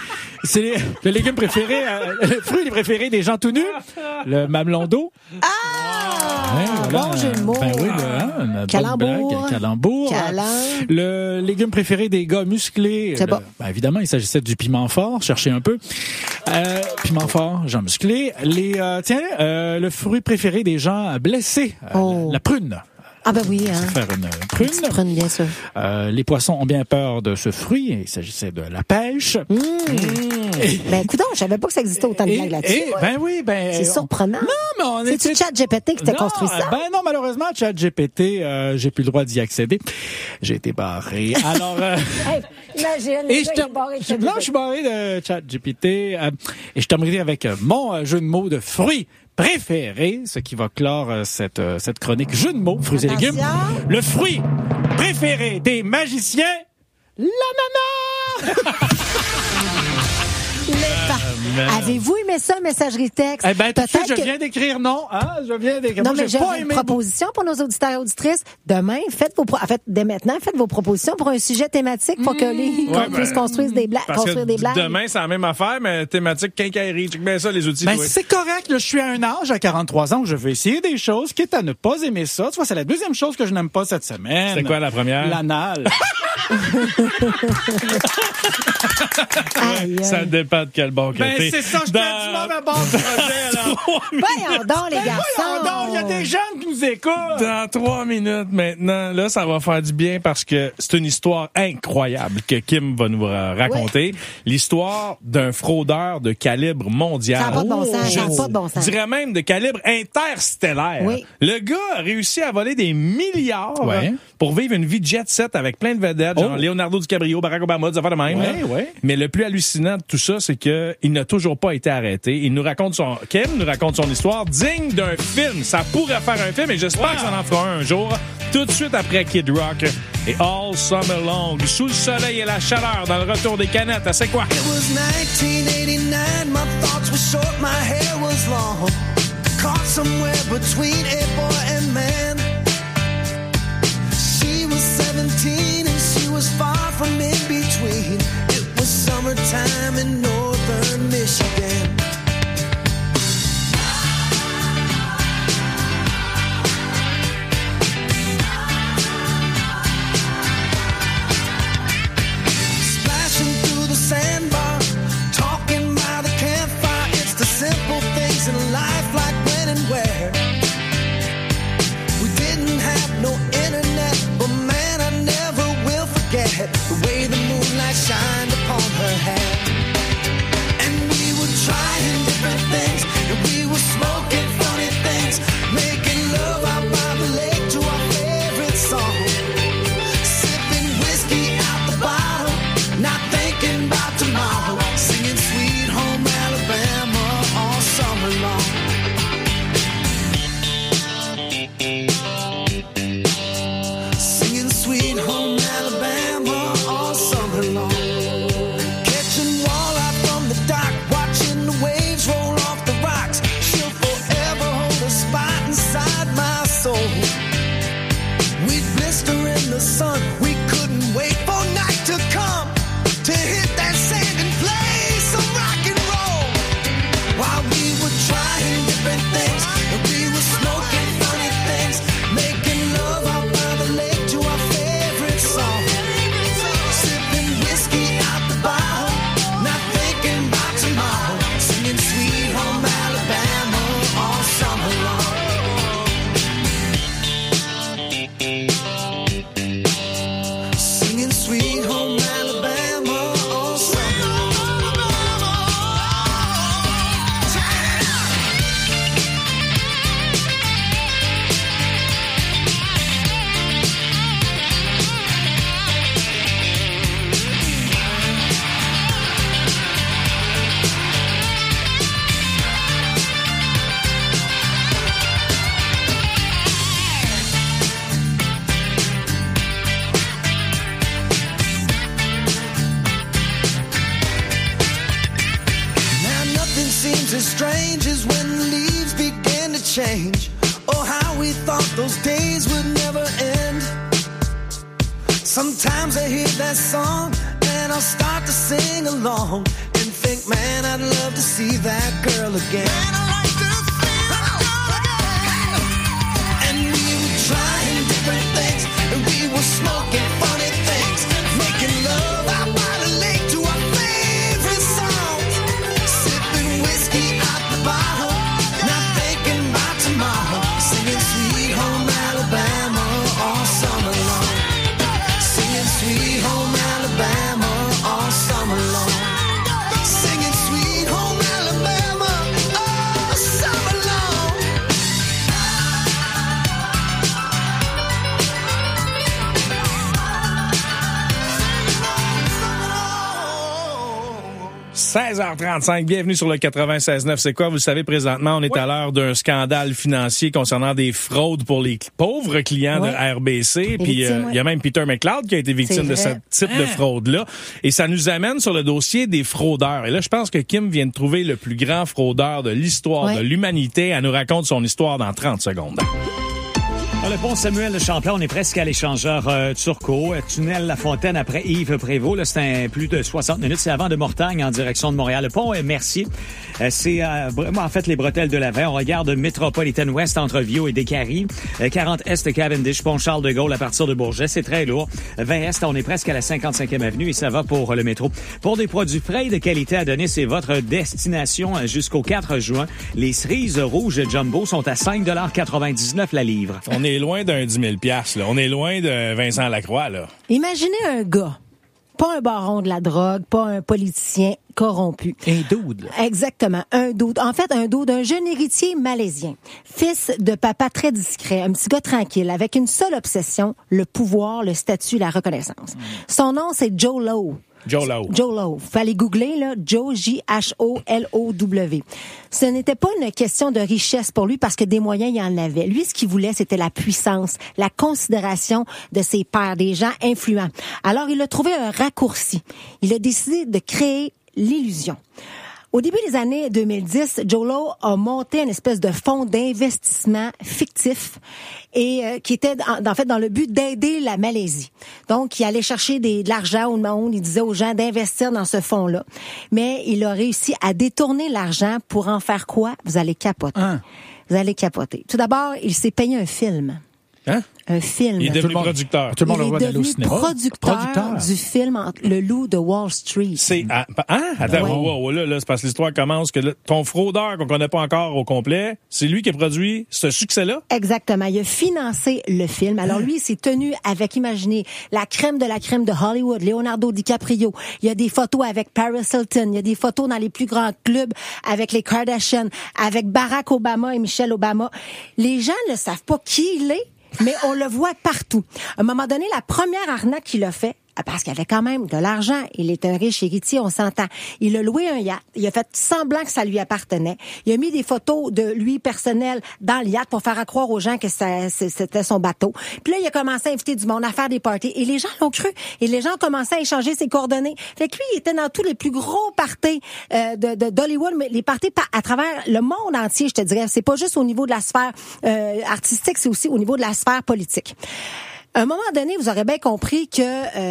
S1: C'est le légume préféré, le fruit préféré des gens tout nus, le mamelon d'eau.
S2: Bon jeu de mots.
S1: Ben oui, une bonne
S2: Calembour.
S1: blague, calembour. Le légume préféré des gars musclés.
S2: C'est bon.
S1: Ben évidemment, il s'agissait du piment fort. Cherchez un peu. Piment fort, gens musclés. Le fruit préféré des gens blessés. La prune.
S2: Ah ben oui, hein.
S1: Faire une prune.
S2: Une prune, bien sûr.
S1: Les poissons ont bien peur de ce fruit. Il s'agissait de la pêche.
S2: Ben écoute, je savais pas que ça existait autant de blagues là-dessus.
S1: Ben oui,
S2: c'est surprenant.
S1: Non, mais on
S2: C'est-tu ChatGPT qui t'a construit ça?
S1: Ben non, malheureusement, ChatGPT, j'ai plus le droit d'y accéder. J'ai été barré. Alors,
S2: imagine,
S1: je suis barré de ChatGPT. Et je terminerai avec mon jeu de mots de fruits préféré, ce qui va clore cette chronique jeu de mots, fruits et légumes. Le fruit préféré des magiciens, l'ananas!
S2: Avez-vous aimé ça, messagerie texte?
S1: Eh ben, tout de suite,
S2: Peut-être
S1: je viens d'écrire non. Hein? Je viens d'écrire.
S2: Non,
S1: Moi,
S2: mais
S1: j'ai
S2: j'ai
S1: pas
S2: une
S1: aimé.
S2: proposition pour nos auditeurs et auditrices. Demain, dès maintenant, faites vos propositions pour un sujet thématique pour qu'on puisse construire des blagues.
S3: Demain, c'est la même affaire, mais thématique quincaillerie. Check bien ça, les outils.
S1: Ben, c'est correct. Là, je suis à un âge, à 43 ans, où je veux essayer des choses, quitte à ne pas aimer ça. Tu vois, c'est la deuxième chose que je n'aime pas cette semaine.
S3: C'est quoi la première?
S1: L'anal.
S3: Ça dépend de quel bon
S1: Ben,
S3: côté.
S1: c'est ça, je t'ai du mauvais bord du projet, là.
S2: Voyons donc, les garçons.
S1: Voyons donc, il y a des jeunes qui nous écoutent.
S3: Dans 3 minutes maintenant, là, ça va faire du bien parce que c'est une histoire incroyable que Kim va nous raconter. Oui. L'histoire d'un fraudeur de calibre mondial.
S2: Ça n'a pas de bon sens. Ça n'a pas de bon sens.
S3: Je dirais même de calibre interstellaire. Oui. Le gars a réussi à voler des milliards pour vivre une vie jet set avec plein de vedettes, genre Leonardo DiCaprio, Barack Obama, des affaires de même. Mais le plus hallucinant de tout ça, c'est que il n'a toujours pas été arrêté. Kim nous raconte son histoire digne d'un film. Ça pourrait faire un film et j'espère que ça en fera un jour. Tout de suite après Kid Rock et All Summer Long. Sous le soleil et la chaleur dans le retour des canettes. C'est quoi?
S8: It was 1989, my thoughts were short, my hair was long. Caught somewhere between a boy and man. She was 17 and she was far from in between. It was summertime in northern Michigan. Splashing through the sandbar, talking by the campfire. It's the simple things in life, like when and where. We didn't have no internet, but man, I never will forget the way the moonlight shined upon her hair. And we were trying different things, and we were smoking funny things, making love out by the lake to our favorite song. Sipping whiskey out the bottle, not thinking about tomorrow, singing Sweet Home Alabama all summer long. Singing Sweet Home Alabama all summer long. Catching walleye from the dock, watching the waves roll off the rocks. She'll forever hold a spot inside my soul. We'd blister in the sun, we couldn't wait for night to come to hit that sand and play some rock and roll. While we were trying different things, and we were smoking funny things, making love out by the lake to our favorite song. Sipping whiskey out the bottle, not thinking about tomorrow, singing Sweet Home Alabama all summer long. Singing Sweet Home Alabama all summer long. Now nothing seems as strange as when the leaves begin to change. Oh, how we thought those days would never end. Sometimes I hear that song and I'll start to sing along and think Man, I'd love to see that girl again. And we were trying different things, and we were smoking funny things, making love out by the lake to our favorite songs, sipping whiskey out the bottle, not thinking about tomorrow, singing Sweet Home Alabama all summer long, singing Sweet Home Alabama all summer long. Singing Sweet Home Alabama all summer long.
S3: « 16h35, bienvenue sur le 96.9. C'est quoi? Vous le savez, présentement, on est à l'heure d'un scandale financier concernant des fraudes pour les pauvres clients de RBC. Puis il y a même Peter McLeod qui a été victime de ce type de fraude-là. Et ça nous amène sur le dossier des fraudeurs. Et là, je pense que Kim vient de trouver le plus grand fraudeur de l'histoire de l'humanité. Elle nous raconte son histoire dans 30 secondes.
S12: Dans le pont Samuel Champlain, on est presque à l'échangeur Turcot. Tunnel La Fontaine après Yves Prévost. Là, c'est plus de 60 minutes. C'est avant de Mortagne en direction de Montréal. Le pont Mercier, c'est vraiment en fait les bretelles de l'avant. On regarde Métropolitaine Ouest entre Viau et Descaries. 40 Est Cavendish, pont Charles-de-Gaulle à partir de Bourget. C'est très lourd. 20 Est, on est presque à la 55e avenue et ça va pour le métro. Pour des produits frais et de qualité à donner, c'est votre destination jusqu'au 4 juin. Les cerises rouges Jumbo sont à 5,99 la livre.
S3: On est loin d'un 10 000 $, là. On est loin de Vincent Lacroix, là.
S2: Imaginez un gars, pas un baron de la drogue, pas un politicien corrompu.
S1: Un dude, là.
S2: Exactement, un dude. En fait, un dude, un jeune héritier malaisien, fils de papa très discret, un petit gars tranquille, avec une seule obsession, le pouvoir, le statut, la reconnaissance. Son nom, c'est Joe Lowe.
S3: Joe Lowe.
S2: Joe Lowe. Fallait googler, là, Joe, J-H-O-L-O-W. Ce n'était pas une question de richesse pour lui parce que des moyens, il en avait. Lui, ce qu'il voulait, c'était la puissance, la considération de ses pairs, des gens influents. Alors, il a trouvé un raccourci. Il a décidé de créer l'illusion. Au début des années 2010, Joe Lowe a monté une espèce de fonds d'investissement fictif et qui était en fait dans le but d'aider la Malaisie. Donc, il allait chercher de l'argent au monde, il disait aux gens d'investir dans ce fonds-là. Mais il a réussi à détourner l'argent pour en faire quoi? Vous allez capoter. Vous allez capoter. Tout d'abord, il s'est payé un film.
S3: Hein?
S2: Un film.
S3: Il est devenu producteur.
S1: Tout le monde le
S2: Il
S1: voit
S2: est
S1: d'aller au
S2: devenu
S1: cinéma.
S2: producteur du film Le Loup de Wall Street.
S3: C'est Attends, wow, là, c'est parce que l'histoire commence que là, ton fraudeur qu'on connaît pas encore au complet, c'est lui qui a produit ce succès-là?
S2: Exactement. Il a financé le film. Alors lui, il s'est tenu avec, imaginez, la crème de Hollywood, Leonardo DiCaprio. Il y a des photos avec Paris Hilton. Il y a des photos dans les plus grands clubs avec les Kardashians, avec Barack Obama et Michelle Obama. Les gens ne savent pas qui il est, mais on le voit partout. À un moment donné, la première arnaque qu'il a fait, parce qu'il avait quand même de l'argent, il est un riche héritier, on s'entend. Il a loué un yacht, il a fait semblant que ça lui appartenait. Il a mis des photos de lui personnel dans le yacht pour faire croire aux gens que c'était son bateau. Puis là, il a commencé à inviter du monde à faire des parties et les gens l'ont cru. Et les gens ont commencé à échanger ses coordonnées. Fait que lui, il était dans tous les plus gros parties d'Hollywood, mais les parties à travers le monde entier, je te dirais. C'est pas juste au niveau de la sphère artistique, c'est aussi au niveau de la sphère politique. À un moment donné, vous aurez bien compris que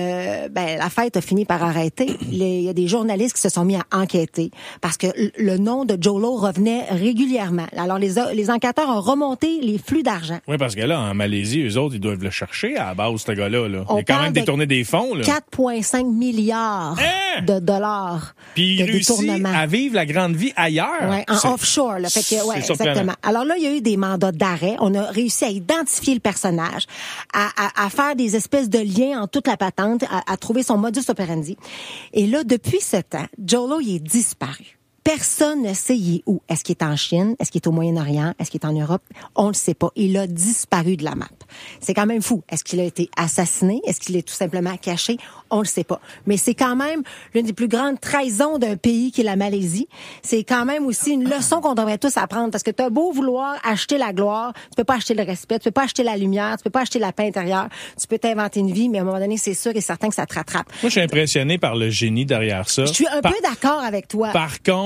S2: la fête a fini par arrêter. Il y a des journalistes qui se sont mis à enquêter parce que le nom de Joe Lowe revenait régulièrement. Alors, les enquêteurs ont remonté les flux d'argent.
S3: Oui, parce que là, en Malaisie, eux autres, ils doivent le chercher à la base, ce gars-là. Là. Il a quand même détourné des fonds. Là.
S2: 4,5 milliards de dollars.
S3: Puis il réussit à vivre la grande vie ailleurs.
S2: Oui, en offshore. Là. Fait que, ouais, exactement. Alors là, il y a eu des mandats d'arrêt. On a réussi à identifier le personnage, à faire des espèces de liens en toute la patente, à trouver son modus operandi. Et là, depuis ce temps, Joe Lowe, il est disparu. Personne ne sait il est où. Est-ce qu'il est en Chine? Est-ce qu'il est au Moyen-Orient? Est-ce qu'il est en Europe? On ne sait pas. Il a disparu de la map. C'est quand même fou. Est-ce qu'il a été assassiné? Est-ce qu'il est tout simplement caché? On le sait pas. Mais c'est quand même l'une des plus grandes trahisons d'un pays qui est la Malaisie. C'est quand même aussi une leçon qu'on devrait tous apprendre parce que t'as beau vouloir acheter la gloire, tu peux pas acheter le respect, tu peux pas acheter la lumière, tu peux pas acheter la paix intérieure, tu peux t'inventer une vie, mais à un moment donné, c'est sûr et certain que ça te rattrape.
S3: Moi, je suis impressionné par le génie derrière ça.
S2: Je suis un peu d'accord avec toi.
S3: Par contre,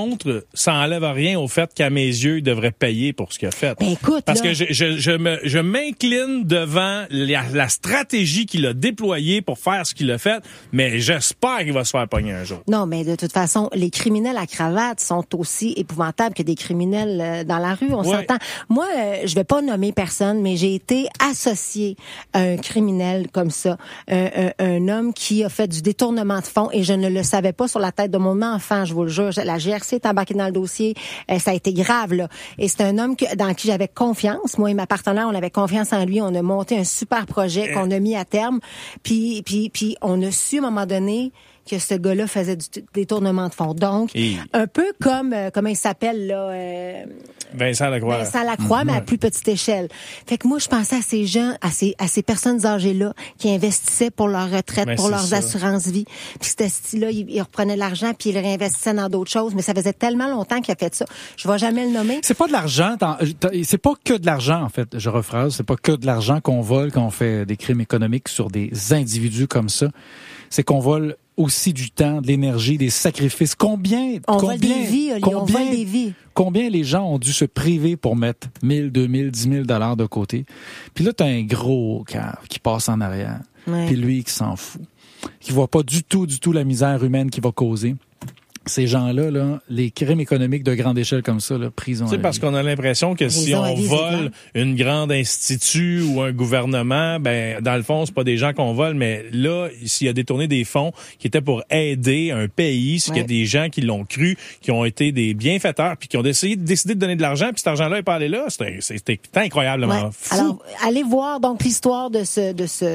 S3: contre, ça enlève rien au fait qu'à mes yeux, il devrait payer pour ce qu'il a fait.
S2: Ben écoute,
S3: parce
S2: là,
S3: que je m'incline devant la stratégie qu'il a déployée pour faire ce qu'il a fait, mais j'espère qu'il va se faire pogner un jour.
S2: non, mais de toute façon, les criminels à cravate sont aussi épouvantables que des criminels dans la rue. On s'entend. Moi, je vais pas nommer personne, mais j'ai été associée à un criminel comme ça, un homme qui a fait du détournement de fonds et je ne le savais pas sur la tête de mon enfant, je vous le jure. La GRC est embarquée dans le dossier, ça a été grave là. Et c'est un homme dans qui j'avais confiance. Moi et ma partenaire, on avait confiance en lui. On a monté un super projet qu'on a mis à terme. Puis on a su à un moment donné que ce gars-là faisait du détournement de fonds. Donc, un peu comme, comment il s'appelle, là?
S3: Vincent Lacroix.
S2: Vincent Lacroix, mais à plus petite échelle. Fait que moi, je pensais à ces gens, à ces personnes âgées-là qui investissaient pour leur retraite,
S3: Ben,
S2: pour
S3: c'est
S2: leurs
S3: ça.
S2: assurances-vie. Puis ce style-là, ils reprenaient l'argent puis ils le réinvestissaient dans d'autres choses. Mais ça faisait tellement longtemps qu'il a fait ça. Je vais jamais le nommer.
S1: C'est pas de l'argent, c'est pas que de l'argent, en fait. Je rephrase, c'est pas que de l'argent qu'on vole quand on fait des crimes économiques sur des individus comme ça. C'est qu'on vole aussi du temps, de l'énergie, des sacrifices. Combien
S2: vole des vies, Oli, on vole des vies.
S1: Combien les gens ont dû se priver pour mettre 1000, 2000, 10 000 $ de côté. Puis là, t'as un gros cave qui passe en arrière.
S2: Ouais.
S1: Puis lui, qui s'en fout. Qui voit pas du tout la misère humaine qu'il va causer. Ces gens-là, là, les crimes économiques de grande échelle comme ça, là, prison.
S3: Tu sais, parce qu'on a l'impression que si on vole une grande institut ou un gouvernement, ben, dans le fond, c'est pas des gens qu'on vole, mais là, s'il a détourné des fonds qui étaient pour aider un pays, c'est qu'il y a des gens qui l'ont cru, qui ont été des bienfaiteurs, puis qui ont décidé de donner de l'argent, puis cet argent-là est pas allé là. C'était incroyablement fou.
S2: Alors, allez voir donc l'histoire de ce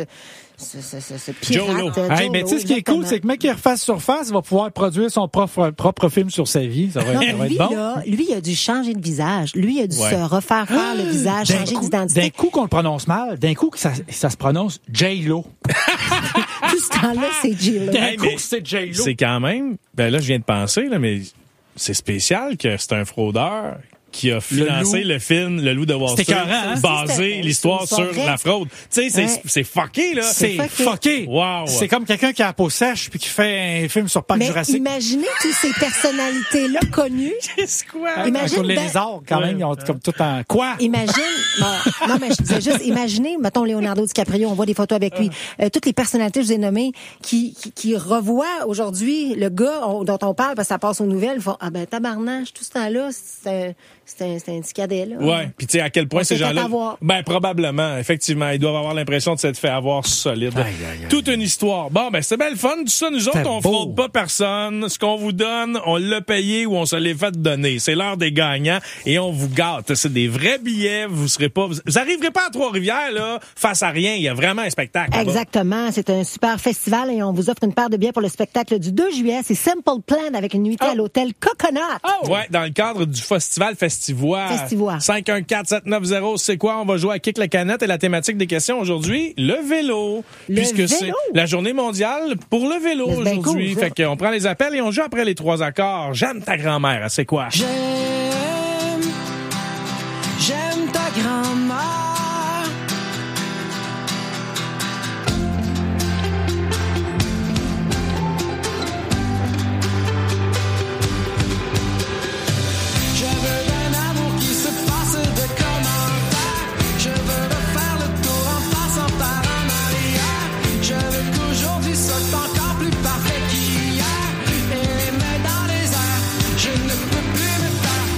S2: pirate.
S1: Jolo. Hey, mais tu sais, ce qui est cool, c'est que mec qui refasse surface, il va pouvoir produire son propre film sur sa vie. Ça va,
S2: non,
S1: ça va
S2: lui,
S1: être bon.
S2: là, lui, il a dû changer de visage. Lui, il a dû se refaire faire le visage, changer d'identité.
S1: D'un coup qu'on le prononce mal, d'un coup que ça se prononce J-Lo.
S2: Tout ce temps-là, c'est J-Lo.
S1: D'un coup, c'est J-Lo.
S3: C'est quand même, ben là, je viens de penser, là, mais c'est spécial que c'est un fraudeur qui a financé le film Le Loup de Wall Street,
S1: écœurant, hein?
S3: basé l'histoire sur la fraude. Tu sais, c'est fucké, là.
S1: C'est fucké.
S3: Wow.
S1: C'est comme quelqu'un qui a la peau sèche puis qui fait un film sur Parc
S2: Mais
S1: Jurassique.
S2: imaginez toutes ces personnalités-là connues.
S3: C'est quoi?
S2: Imagine
S1: les lézards, quand même, ils ont comme tout en... Quoi?
S2: Imagine, non, mais je disais juste, imaginez, mettons Leonardo DiCaprio, on voit des photos avec lui. Toutes les personnalités que je vous ai nommées qui revoient aujourd'hui le gars dont on parle parce que ça passe aux nouvelles, font, ah ben, tabarnache, tout ce temps-là, c'est un petit cadet, là.
S3: Ouais. Puis tu sais, à quel point
S2: On
S3: ces
S2: s'est fait
S3: gens-là...
S2: avoir.
S3: Ben, probablement. Effectivement. Ils doivent avoir l'impression de s'être fait avoir solide. Toute une histoire. Bon, ben, c'est bien le fun. Tout ça, nous autres, on fraude pas personne. Ce qu'on vous donne, on l'a payé ou on se l'est fait donner. C'est l'heure des gagnants et on vous gâte. C'est des vrais billets. Vous arriverez pas à Trois-Rivières, là, face à rien. Il y a vraiment un spectacle. là-bas.
S2: Exactement. C'est un super festival et on vous offre une paire de billets pour le spectacle du 2 juillet. C'est Simple Plan avec une nuitée à l'hôtel Coconut.
S3: Ouais, dans le cadre du festival Festivoire. 514-790, c'est quoi? On va jouer à Kick la canette et la thématique des questions aujourd'hui, le vélo. Puisque c'est la journée mondiale pour le vélo aujourd'hui. Fait qu'on prend les appels et on joue après les 3 accords. J'aime ta grand-mère, c'est quoi?
S8: J'aime ta grand-mère. Je veux un amour qui se passe de commentaires. Je veux refaire le tour en passant par en arrière. Je veux qu'aujourd'hui soit encore plus parfait qu'hier. Et les mains dans les airs, je ne peux plus me taire.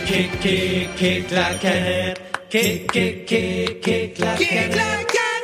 S3: kick la canette. Kick la canette. Kick la canette.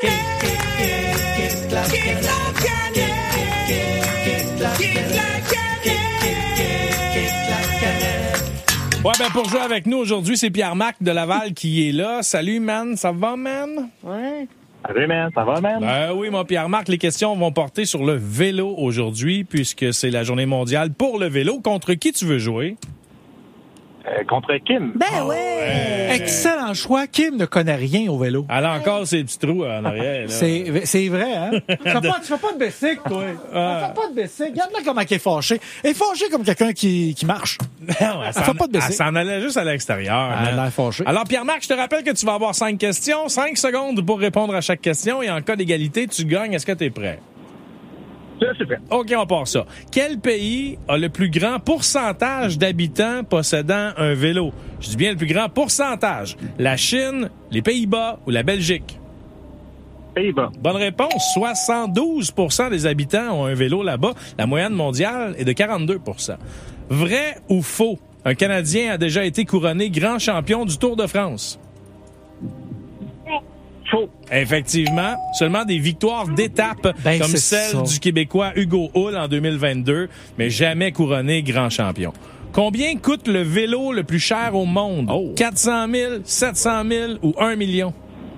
S3: Ouais, ben pour jouer avec nous aujourd'hui, c'est Pierre-Marc de Laval qui est là. Salut, man. Ça va, man?
S2: Ouais.
S9: Salut, man. Ça va, man?
S3: Ben oui, mon Pierre-Marc, les questions vont porter sur le vélo aujourd'hui, puisque c'est la journée mondiale pour le vélo. Contre qui tu veux jouer?
S9: Contre Kim.
S2: Ben ouais.
S1: Excellent choix. Kim ne connaît rien au vélo.
S3: Elle a encore ses petits trous en arrière. Là.
S1: C'est vrai, hein? Tu fais pas de bessic, toi. Tu fais pas de bessic. Regarde-la comment elle est fâchée. Elle est fâchée comme quelqu'un qui marche.
S3: Elle
S1: fait pas de bessic.
S3: Elle s'en allait juste à l'extérieur.
S1: Elle a l'air fâchée.
S3: Alors, Pierre-Marc, je te rappelle que tu vas avoir 5 questions, 5 secondes pour répondre à chaque question, et en cas d'égalité, tu gagnes. Est-ce que tu es prêt?
S9: C'est prêt.
S3: OK, on part ça. Quel pays a le plus grand pourcentage d'habitants possédant un vélo? Je dis bien le plus grand pourcentage. La Chine, les Pays-Bas ou la Belgique?
S9: Pays-Bas.
S3: Bonne réponse. 72% des habitants ont un vélo là-bas. La moyenne mondiale est de 42%. Vrai ou faux? Un Canadien a déjà été couronné grand champion du Tour de France.
S9: Faux.
S3: Effectivement, seulement des victoires d'étape
S1: Ben,
S3: comme
S1: c'est
S3: celle
S1: ça.
S3: du Québécois Hugo Hull en 2022, mais jamais couronné grand champion. Combien coûte le vélo le plus cher au monde? 400 000, 700 000 ou 1 million?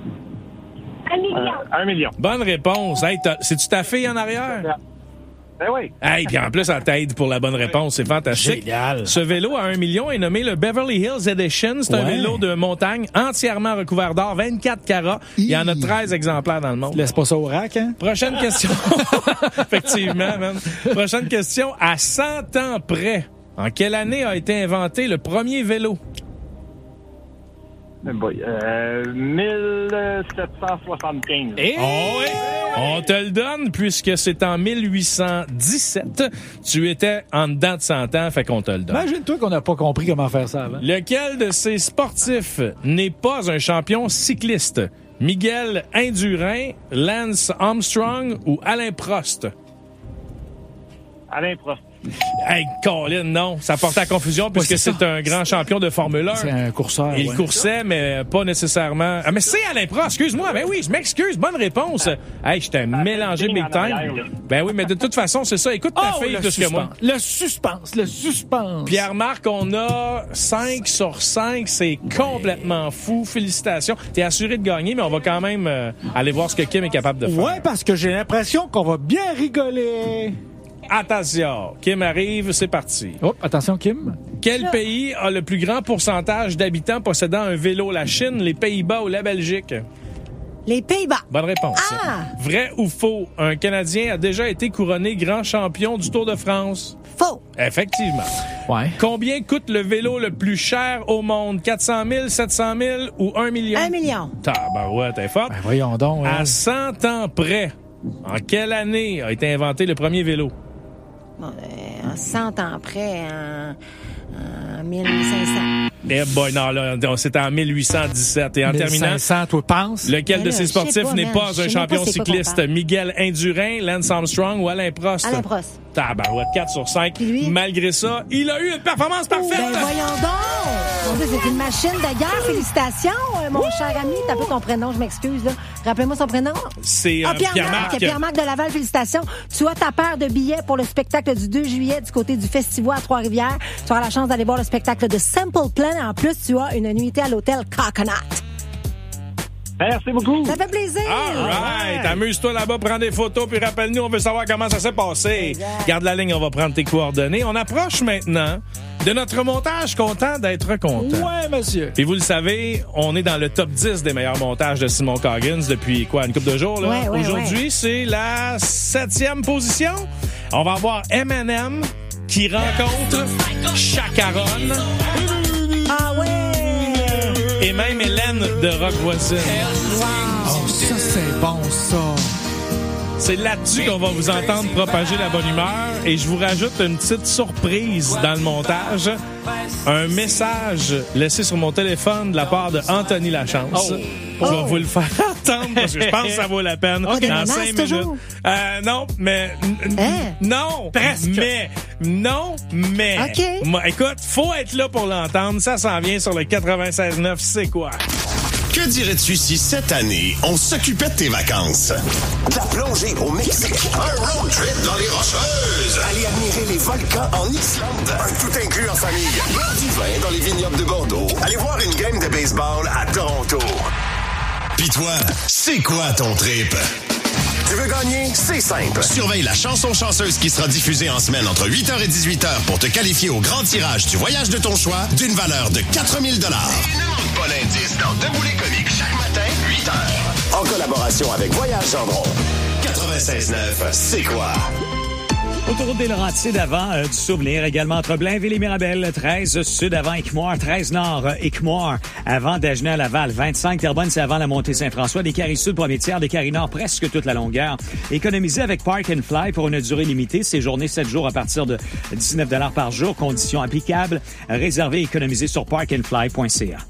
S9: 1 million.
S3: Bonne réponse. Hey, c'est-tu ta fille en arrière?
S9: Ben oui.
S3: Hey, puis en plus, elle t'aide pour la bonne réponse. C'est fantastique.
S1: Génial.
S3: Ce vélo à 1 million est nommé le Beverly Hills Edition. C'est un
S1: Ouais.
S3: vélo de montagne entièrement recouvert d'or, 24 carats. Il y en a 13 exemplaires dans le monde.
S1: Laisse pas ça au rack, hein?
S3: Prochaine question. Effectivement, man. Prochaine question. À 100 ans près, en quelle année a été inventé le premier vélo?
S9: 1775.
S3: Oh oui! On te le donne puisque c'est en 1817. Tu étais en dedans de 100 ans, fait qu'on te le donne.
S1: Imagine-toi qu'on n'a pas compris comment faire ça avant.
S3: Lequel de ces sportifs n'est pas un champion cycliste? Miguel Indurain, Lance Armstrong ou Alain Prost?
S9: Alain Prost.
S3: Hey, Colin, non. Ça porte à confusion puisque
S1: c'est
S3: c'est
S1: ça.
S3: un grand champion de Formule 1.
S1: C'est un courseur.
S3: Il
S1: ouais.
S3: coursait, mais pas nécessairement... Ah, mais c'est Alain Prost, excuse-moi. Ben oui, je m'excuse. Bonne réponse. Hey, j'étais mélangé big time. Ben oui, mais de toute façon, c'est ça. Écoute ta fille
S1: le
S3: plus que moi.
S1: Le suspense.
S3: Pierre-Marc, on a 5 sur 5. C'est complètement fou. Félicitations. T'es assuré de gagner, mais on va quand même aller voir ce que Kim est capable de faire.
S1: Ouais, parce que j'ai l'impression qu'on va bien rigoler.
S3: Attention, Kim arrive, c'est parti.
S1: Oh, attention, Kim.
S3: Quel pays a le plus grand pourcentage d'habitants possédant un vélo? La Chine, les Pays-Bas ou la Belgique?
S2: Les Pays-Bas.
S3: Bonne réponse.
S2: Ah!
S3: Vrai ou faux? Un Canadien a déjà été couronné grand champion du Tour de France?
S2: Faux.
S3: Effectivement.
S1: Ouais.
S3: Combien coûte le vélo le plus cher au monde? 400 000, 700 000 ou 1 million?
S2: 1 million.
S3: Tabarouette, t'es forte.
S1: Ben voyons donc.
S3: À 100 ans près, en quelle année a été inventé le premier vélo?
S2: Bon, en 100 ans après, en 1500.
S3: Eh boy, non, là, c'était en 1817. Et en terminant,
S1: 1500, toi, penses?
S3: lequel
S2: Mais
S3: de
S2: là,
S3: ces
S2: je sais
S3: sportifs
S2: pas,
S3: n'est
S2: man.
S3: pas
S2: Je
S3: un
S2: sais
S3: champion
S2: même pas c'est quoi
S3: cycliste?
S2: qu'on parle.
S3: Miguel Indurain, Lance Armstrong ou Alain Prost?
S2: Alain Prost.
S3: Tabarouette, 4 sur 5.
S2: Puis lui?
S3: Malgré ça, il a eu une performance parfaite!
S2: Ben voyons donc! Mon Dieu, c'est une machine de guerre. Félicitations, mon cher ami. T'as pas ton prénom, je m'excuse. là. Rappelez-moi son prénom.
S3: C'est
S2: Pierre-Marc.
S3: Pierre-Marc.
S2: Pierre-Marc de Laval, félicitations. Tu as ta paire de billets pour le spectacle du 2 juillet du côté du Festival à Trois-Rivières. Tu auras la chance d'aller voir le spectacle de Simple Plan. En plus, tu as une nuitée à l'hôtel Coconut.
S9: Merci beaucoup.
S2: Ça fait plaisir.
S3: All right. Amuse-toi là-bas, prends des photos, puis rappelle-nous, on veut savoir comment ça s'est passé.
S2: Exact.
S3: Garde la ligne, on va prendre tes coordonnées. On approche maintenant de notre montage. Content d'être content.
S1: Ouais, monsieur.
S3: Puis vous le savez, on est dans le top 10 des meilleurs montages de Simon Coggins depuis quoi, une couple de jours, là?
S2: Ouais,
S3: Aujourd'hui, c'est la 7e position. On va avoir M&M qui rencontre Chacaron
S2: Ah ouais!
S3: et même Hélène de Rock Voisine.
S1: Oh, ça, c'est bon, ça.
S3: C'est là-dessus qu'on va vous entendre propager la bonne humeur. Et je vous rajoute une petite surprise dans le montage. Un message laissé sur mon téléphone de la part de Anthony Lachance. Je vais vous le faire entendre parce que je pense que ça vaut la peine.
S2: Oh, des
S3: dans
S2: menaces,
S3: 5 minutes.
S2: toujours?
S3: Non, mais... Non!
S1: Presque.
S3: Mais...
S2: OK.
S3: Moi, écoute, faut être là pour l'entendre. Ça s'en vient sur le 96.9. C'est quoi?
S14: Que dirais-tu si cette année, on s'occupait de tes vacances? De la plongée au Mexique. Un road trip dans les Rocheuses. Aller admirer les volcans en Islande. Un tout inclus en famille. Boire du vin dans les vignobles de Bordeaux. Aller voir une game de baseball à Toronto. Pis toi, c'est quoi ton trip? Tu veux gagner? C'est simple. Surveille la chanson chanceuse qui sera diffusée en semaine entre 8h et 18h pour te qualifier au grand tirage du voyage de ton choix d'une valeur de 4 000 $. Et ne manque pas l'indice dans Debout les comiques chaque matin, 8h. En collaboration avec Voyage Gendron. 96.9, c'est quoi?
S12: Autoroute des Laurentides avant du Souvenir, également entre Blainville et Mirabel, 13 sud avant Équimoire, 13 nord Équimoire avant Dagenais à Laval, 25 Terrebonne, c'est avant la montée Saint-François, des Caries sud, premier tiers, des Caries nord, presque toute la longueur. Économisez avec Park and Fly pour une durée limitée, séjourner 7 jours à partir de 19 $ par jour, conditions applicables, réservez et économisez sur parkandfly.ca.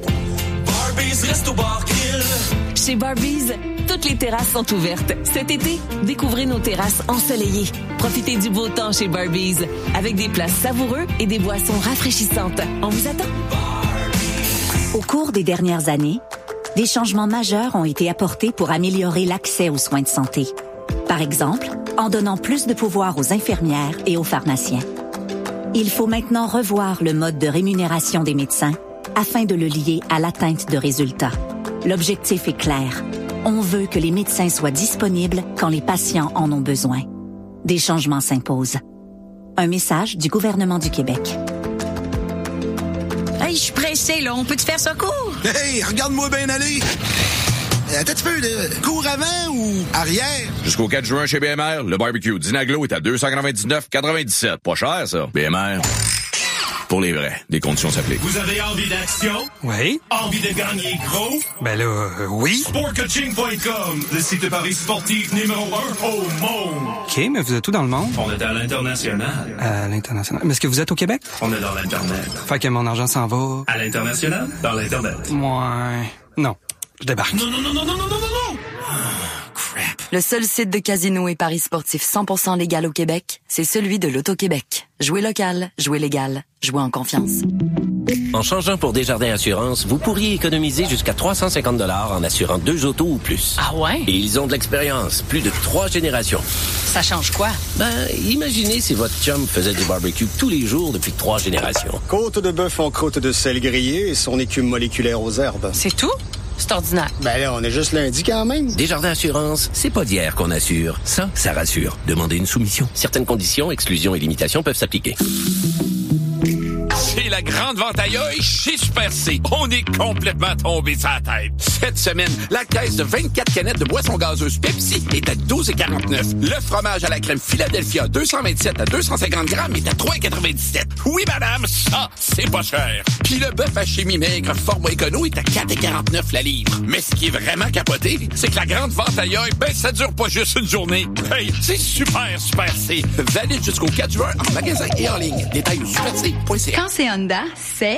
S15: Chez Barbies, toutes les terrasses sont ouvertes. Cet été, découvrez nos terrasses ensoleillées. Profitez du beau temps chez Barbies, avec des plats savoureux et des boissons rafraîchissantes. On vous attend.
S16: Au cours des dernières années, des changements majeurs ont été apportés pour améliorer l'accès aux soins de santé. Par exemple, en donnant plus de pouvoir aux infirmières et aux pharmaciens. Il faut maintenant revoir le mode de rémunération des médecins afin de le lier à l'atteinte de résultats. L'objectif est clair. On veut que les médecins soient disponibles quand les patients en ont besoin. Des changements s'imposent. Un message du gouvernement du Québec.
S17: Hey, je suis pressé, là. On peut-tu faire ça court?
S18: Hey, regarde-moi bien aller. Attends un petit peu, là. Cours avant ou arrière?
S19: Jusqu'au 4 juin chez BMR, le barbecue Dinaglo est à 299,97. Pas cher, ça. BMR. Pour les vrais, des conditions s'appliquent.
S20: Vous avez envie d'action?
S21: Oui.
S20: Envie de gagner gros?
S21: Ben là, oui.
S20: Sportcoaching.com, le site de paris sportif numéro 1 au monde.
S21: OK, mais vous êtes où dans le monde?
S20: On est à l'international.
S21: À l'international. Mais est-ce que vous êtes au Québec?
S20: On est dans l'Internet.
S21: Fait que mon argent s'en va...
S20: À l'international? Dans l'Internet.
S21: Ouais. Non, je débarque.
S20: Non.
S22: Le seul site de casino et paris sportifs 100% légal au Québec, c'est celui de l'Auto-Québec. Jouez local, jouez légal, jouez en confiance.
S23: En changeant pour Desjardins Assurance, vous pourriez économiser jusqu'à 350 $ en assurant 2 autos ou plus.
S17: Ah ouais?
S23: Et ils ont de l'expérience, plus de 3 générations.
S17: Ça change quoi?
S23: Imaginez si votre chum faisait du barbecue tous les jours depuis 3 générations.
S24: Côte de bœuf en croûte de sel grillé et son écume moléculaire aux herbes.
S17: C'est tout? C'est ordinaire.
S24: Ben là, on est juste lundi quand même.
S23: Desjardins Assurance, c'est pas d'hier qu'on assure. Ça rassure. Demandez une soumission. Certaines conditions, exclusions et limitations peuvent s'appliquer.
S25: C'est la grande vente à l'œil chez Super C. On est complètement tombé sur la tête. Cette semaine, la caisse de 24 canettes de boissons gazeuses Pepsi est à 12,49. Le fromage à la crème Philadelphia 227 à 250 grammes est à 3,97. Oui, madame, ça, c'est pas cher. Puis le bœuf haché mi-maigre format écono est à 4,49 la livre. Mais ce qui est vraiment capoté, c'est que la grande vente à l'œil, ça dure pas juste une journée. Hey, c'est Super C. Valide jusqu'au 4 juin en magasin et en ligne. Détails au superc.ca.
S26: Quand c'est Honda, c'est...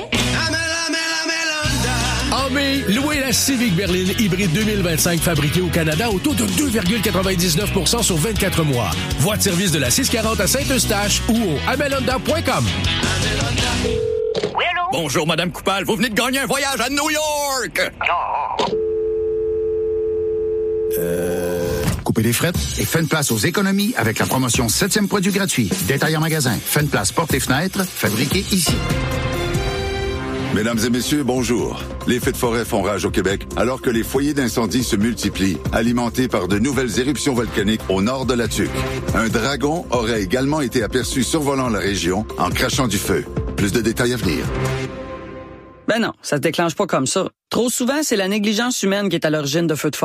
S27: En mai, louez la Civic berline hybride 2025 fabriquée au Canada au taux de 2,99% sur 24 mois. Voie de service de la 640 à Saint-Eustache ou au amelhonda.com.
S25: Oui, allô? Bonjour, Madame Coupal. Vous venez de gagner un voyage à New York!
S28: Coupez les frettes et faites une place aux économies avec la promotion 7e produit gratuit. Détail en magasin. Faites une place portes et fenêtres, fabriqué ici.
S29: Mesdames et messieurs, bonjour. Les feux de forêt font rage au Québec alors que les foyers d'incendie se multiplient, alimentés par de nouvelles éruptions volcaniques au nord de la Tuque. Un dragon aurait également été aperçu survolant la région en crachant du feu. Plus de détails à venir.
S30: Ben non, ça se déclenche pas comme ça. Trop souvent, c'est la négligence humaine qui est à l'origine de feux de forêt.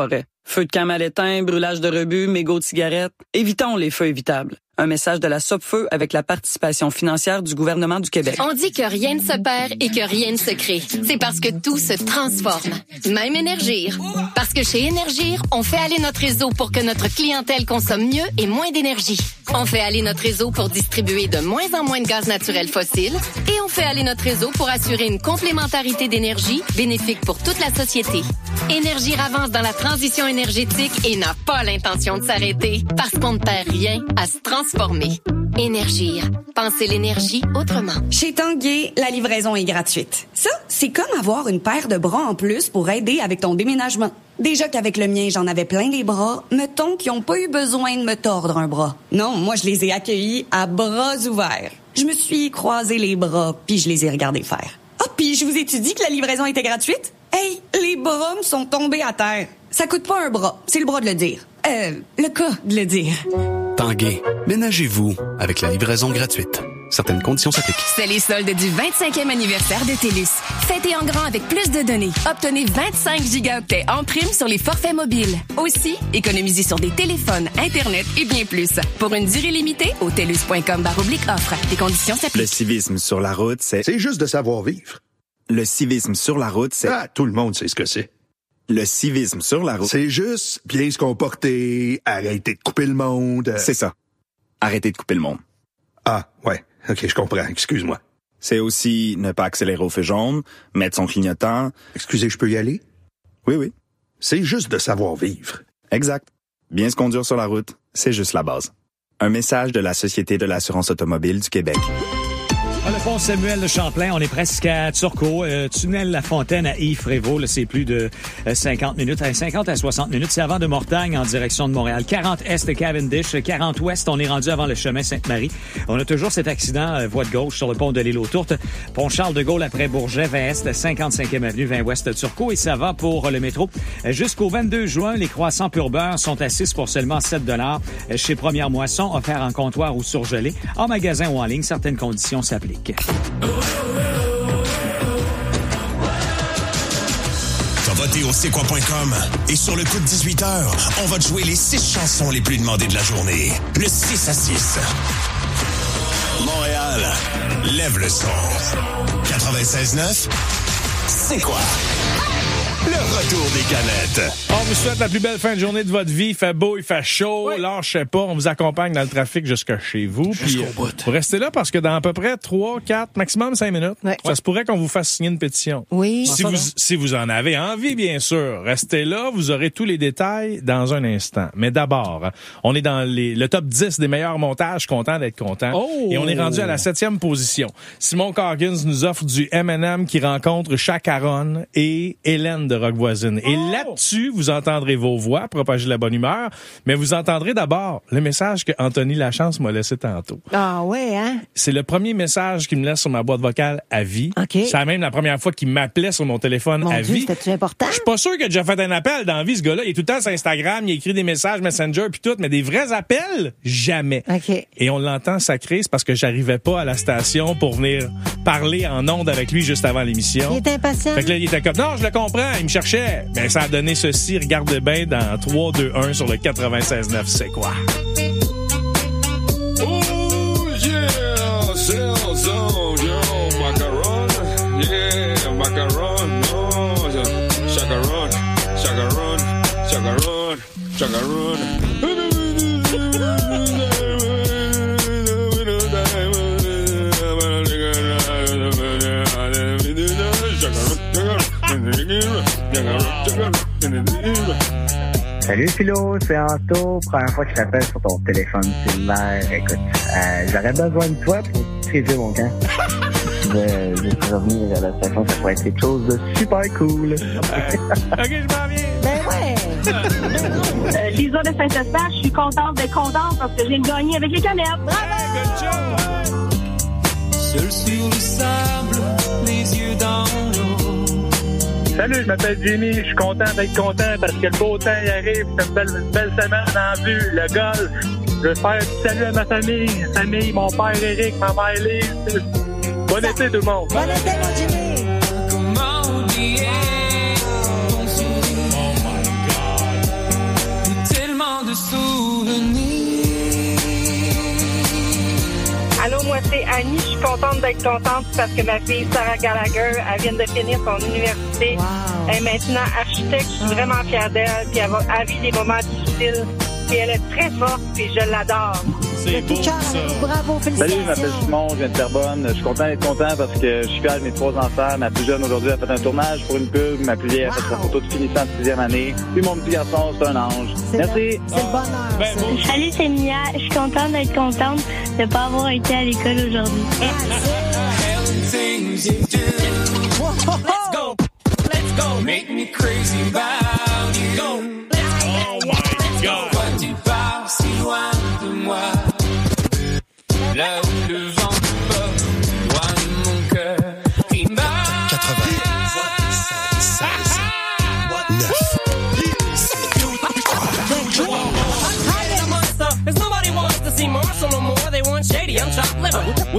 S4: Feux de camp mal éteints, brûlage de rebut, mégots de cigarettes. Évitons les feux évitables. Un message de la Sopfeu avec la participation financière du gouvernement du Québec.
S5: On dit que rien ne se perd et que rien ne se crée. C'est parce que tout se transforme. Même Énergir. Parce que chez Énergir, on fait aller notre réseau pour que notre clientèle consomme mieux et moins d'énergie. On fait aller notre réseau pour distribuer de moins en moins de gaz naturel fossile. Et on fait aller notre réseau pour assurer une complémentarité d'énergie bénéfique pour toute la société. Énergir avance dans la transition énergétique et n'a pas l'intention de s'arrêter parce qu'on ne perd rien à se transformer. Énergir. Pensez l'énergie autrement.
S6: Chez Tanguay, la livraison est gratuite. Ça, c'est comme avoir une paire de bras en plus pour aider avec ton déménagement. Déjà qu'avec le mien, j'en avais plein les bras, mettons qu'ils n'ont pas eu besoin de me tordre un bras. Non, moi, je les ai accueillis à bras ouverts. Je me suis croisé les bras, puis je les ai regardés faire. Ah, puis je vous ai-tu dit que la livraison était gratuite? Hey, les bras me sont tombés à terre. Ça coûte pas un bras, c'est le bras de le dire. Le cas de le dire.
S7: Tanguay, ménagez-vous avec la livraison gratuite. Certaines conditions s'appliquent.
S5: C'est les soldes du 25e anniversaire de TELUS. Fêtez en grand avec plus de données. Obtenez 25 gigaoctets en prime sur les forfaits mobiles. Aussi, économisez sur des téléphones, Internet et bien plus. Pour une durée limitée, au TELUS.com/offre. Les conditions s'appliquent.
S8: Le civisme sur la route, c'est juste de savoir vivre. Le civisme sur la route, c'est...
S18: Ah, tout le monde sait ce que c'est.
S8: Le civisme sur la route...
S18: C'est juste bien se comporter, arrêter de couper le monde...
S8: C'est ça. Arrêter de couper le monde.
S18: Ah, ouais. OK, je comprends. Excuse-moi.
S8: C'est aussi ne pas accélérer au feu jaune, mettre son clignotant...
S18: Excusez, je peux y aller?
S8: Oui.
S18: C'est juste de savoir vivre.
S8: Exact. Bien se conduire sur la route, c'est juste la base. Un message de la Société de l'assurance automobile du Québec.
S12: Le pont Samuel de Champlain, on est presque à Turcot. Tunnel La Fontaine à Yves-Prévost, c'est plus de 50 minutes, 50 à 60 minutes. C'est avant de Mortagne en direction de Montréal. 40 Est de Cavendish, 40 Ouest, on est rendu avant le chemin Sainte-Marie. On a toujours cet accident, voie de gauche sur le pont de l'île aux Tourtes. Pont Charles-de-Gaulle après Bourget, 20 Est, 55e avenue, 20 Ouest Turcot. Et ça va pour le métro. Jusqu'au 22 juin, les croissants pur beurre sont à 6 pour seulement 7 $ chez Première Moisson, offert en comptoir ou surgelé. En magasin ou en ligne, certaines conditions s'appliquent.
S14: T'as voté au c'est-quoi.com et sur le coup de 18h, on va te jouer les 6 chansons les plus demandées de la journée. Le 6 à 6. Montréal, lève le son. 96.9, c'est quoi? Le retour des canettes.
S3: On vous souhaite la plus belle fin de journée de votre vie. Il fait beau, il fait chaud. Oui. Lâchez pas. On vous accompagne dans le trafic jusqu'à chez vous. Puis vous restez là parce que dans à peu près 3, 4, maximum 5 minutes, ça se pourrait qu'on vous fasse signer une pétition.
S2: Oui.
S3: Si vous en avez envie, bien sûr, restez là. Vous aurez tous les détails dans un instant. Mais d'abord, on est dans le top 10 des meilleurs montages. Content d'être content. Oh. Et on est rendu à la 7e position. Simon Coggins nous offre du M&M qui rencontre Chacaron et Hélène de Rock Voisine. Et là-dessus, vous entendrez vos voix propager la bonne humeur, mais vous entendrez d'abord le message que Anthony Lachance m'a laissé tantôt.
S2: Ah ouais, hein?
S3: C'est le premier message qu'il me laisse sur ma boîte vocale à vie.
S2: Okay.
S3: C'est même la première fois qu'il m'appelait sur mon téléphone à vie.
S2: C'était important?
S3: Je suis pas sûr qu'il a déjà fait un appel dans la vie, ce gars-là. Il est tout le temps sur Instagram, il écrit des messages Messenger puis tout, mais des vrais appels, jamais.
S2: Okay.
S3: Et on l'entend sacré, c'est parce que j'arrivais pas à la station pour venir parler en ondes avec lui juste avant l'émission.
S2: Il est impatient.
S3: Fait que là, il était comme, non, je le comprends, il me cherchait. Ben, ça a donné ceci, regarde bien dans 3, 2, 1 sur le 96.9, c'est quoi?
S10: Oh yeah, sell zone, yo, macaron, yeah, macaron, no, chacaron, chacaron, chacaron, chacaron.
S11: Salut Philo, c'est Anto. Première fois que je t'appelle sur ton téléphone cellulaire. Écoute, j'aurais besoin de toi pour triser mon camp. Je suis revenu à la station, ça pourrait être quelque chose de super cool.
S3: OK, je m'en viens.
S2: Ben ouais.
S13: Lisa de Saint-Eustache, je suis contente d'être contente parce que j'ai gagné avec les canettes.
S10: Bravo! Seul sur le sable, les yeux dans l'eau.
S26: Salut, je m'appelle Jimmy, je suis content d'être content parce que le beau temps y arrive, c'est une belle semaine en vue, le golf. Je veux faire du salut à ma famille, mon père Eric, ma mère Lise. Bon été tout le monde.
S2: Bon été mon Jimmy.
S10: Comment oublier ton sourire? Oh my God.
S13: Annie, je suis contente d'être contente parce que ma fille Sarah Gallagher, elle vient de finir son université.
S2: Wow.
S13: Elle est maintenant architecte. Je suis vraiment fière d'elle. Puis elle vit des moments difficiles. Puis elle est très forte. Puis je l'adore.
S3: C'est beau, ça.
S2: Bravo, félicitations.
S1: Salut, je m'appelle Simon, je viens de Terrebonne. Je suis content d'être content parce que je suis fier de mes 3 enfants. Ma plus jeune aujourd'hui a fait un tournage pour une pub. Ma plus vieille a fait sa photo de finissant de 6e année. Puis mon petit garçon, c'est un ange. Merci.
S2: C'est le bonheur.
S9: Salut, c'est Mia. Je suis contente d'être contente de ne pas avoir été à l'école aujourd'hui.
S10: Let's go. Let's go. Make me crazy about you. Go. Let's go.
S3: Oh my God.
S10: Quand tu pars si loin de moi, là où le vent porte, loin de mon cœur, qui bat.
S14: 96, 9.
S10: Cause nobody wants to see Marshall no more. They want Shady. I'm chopped liver.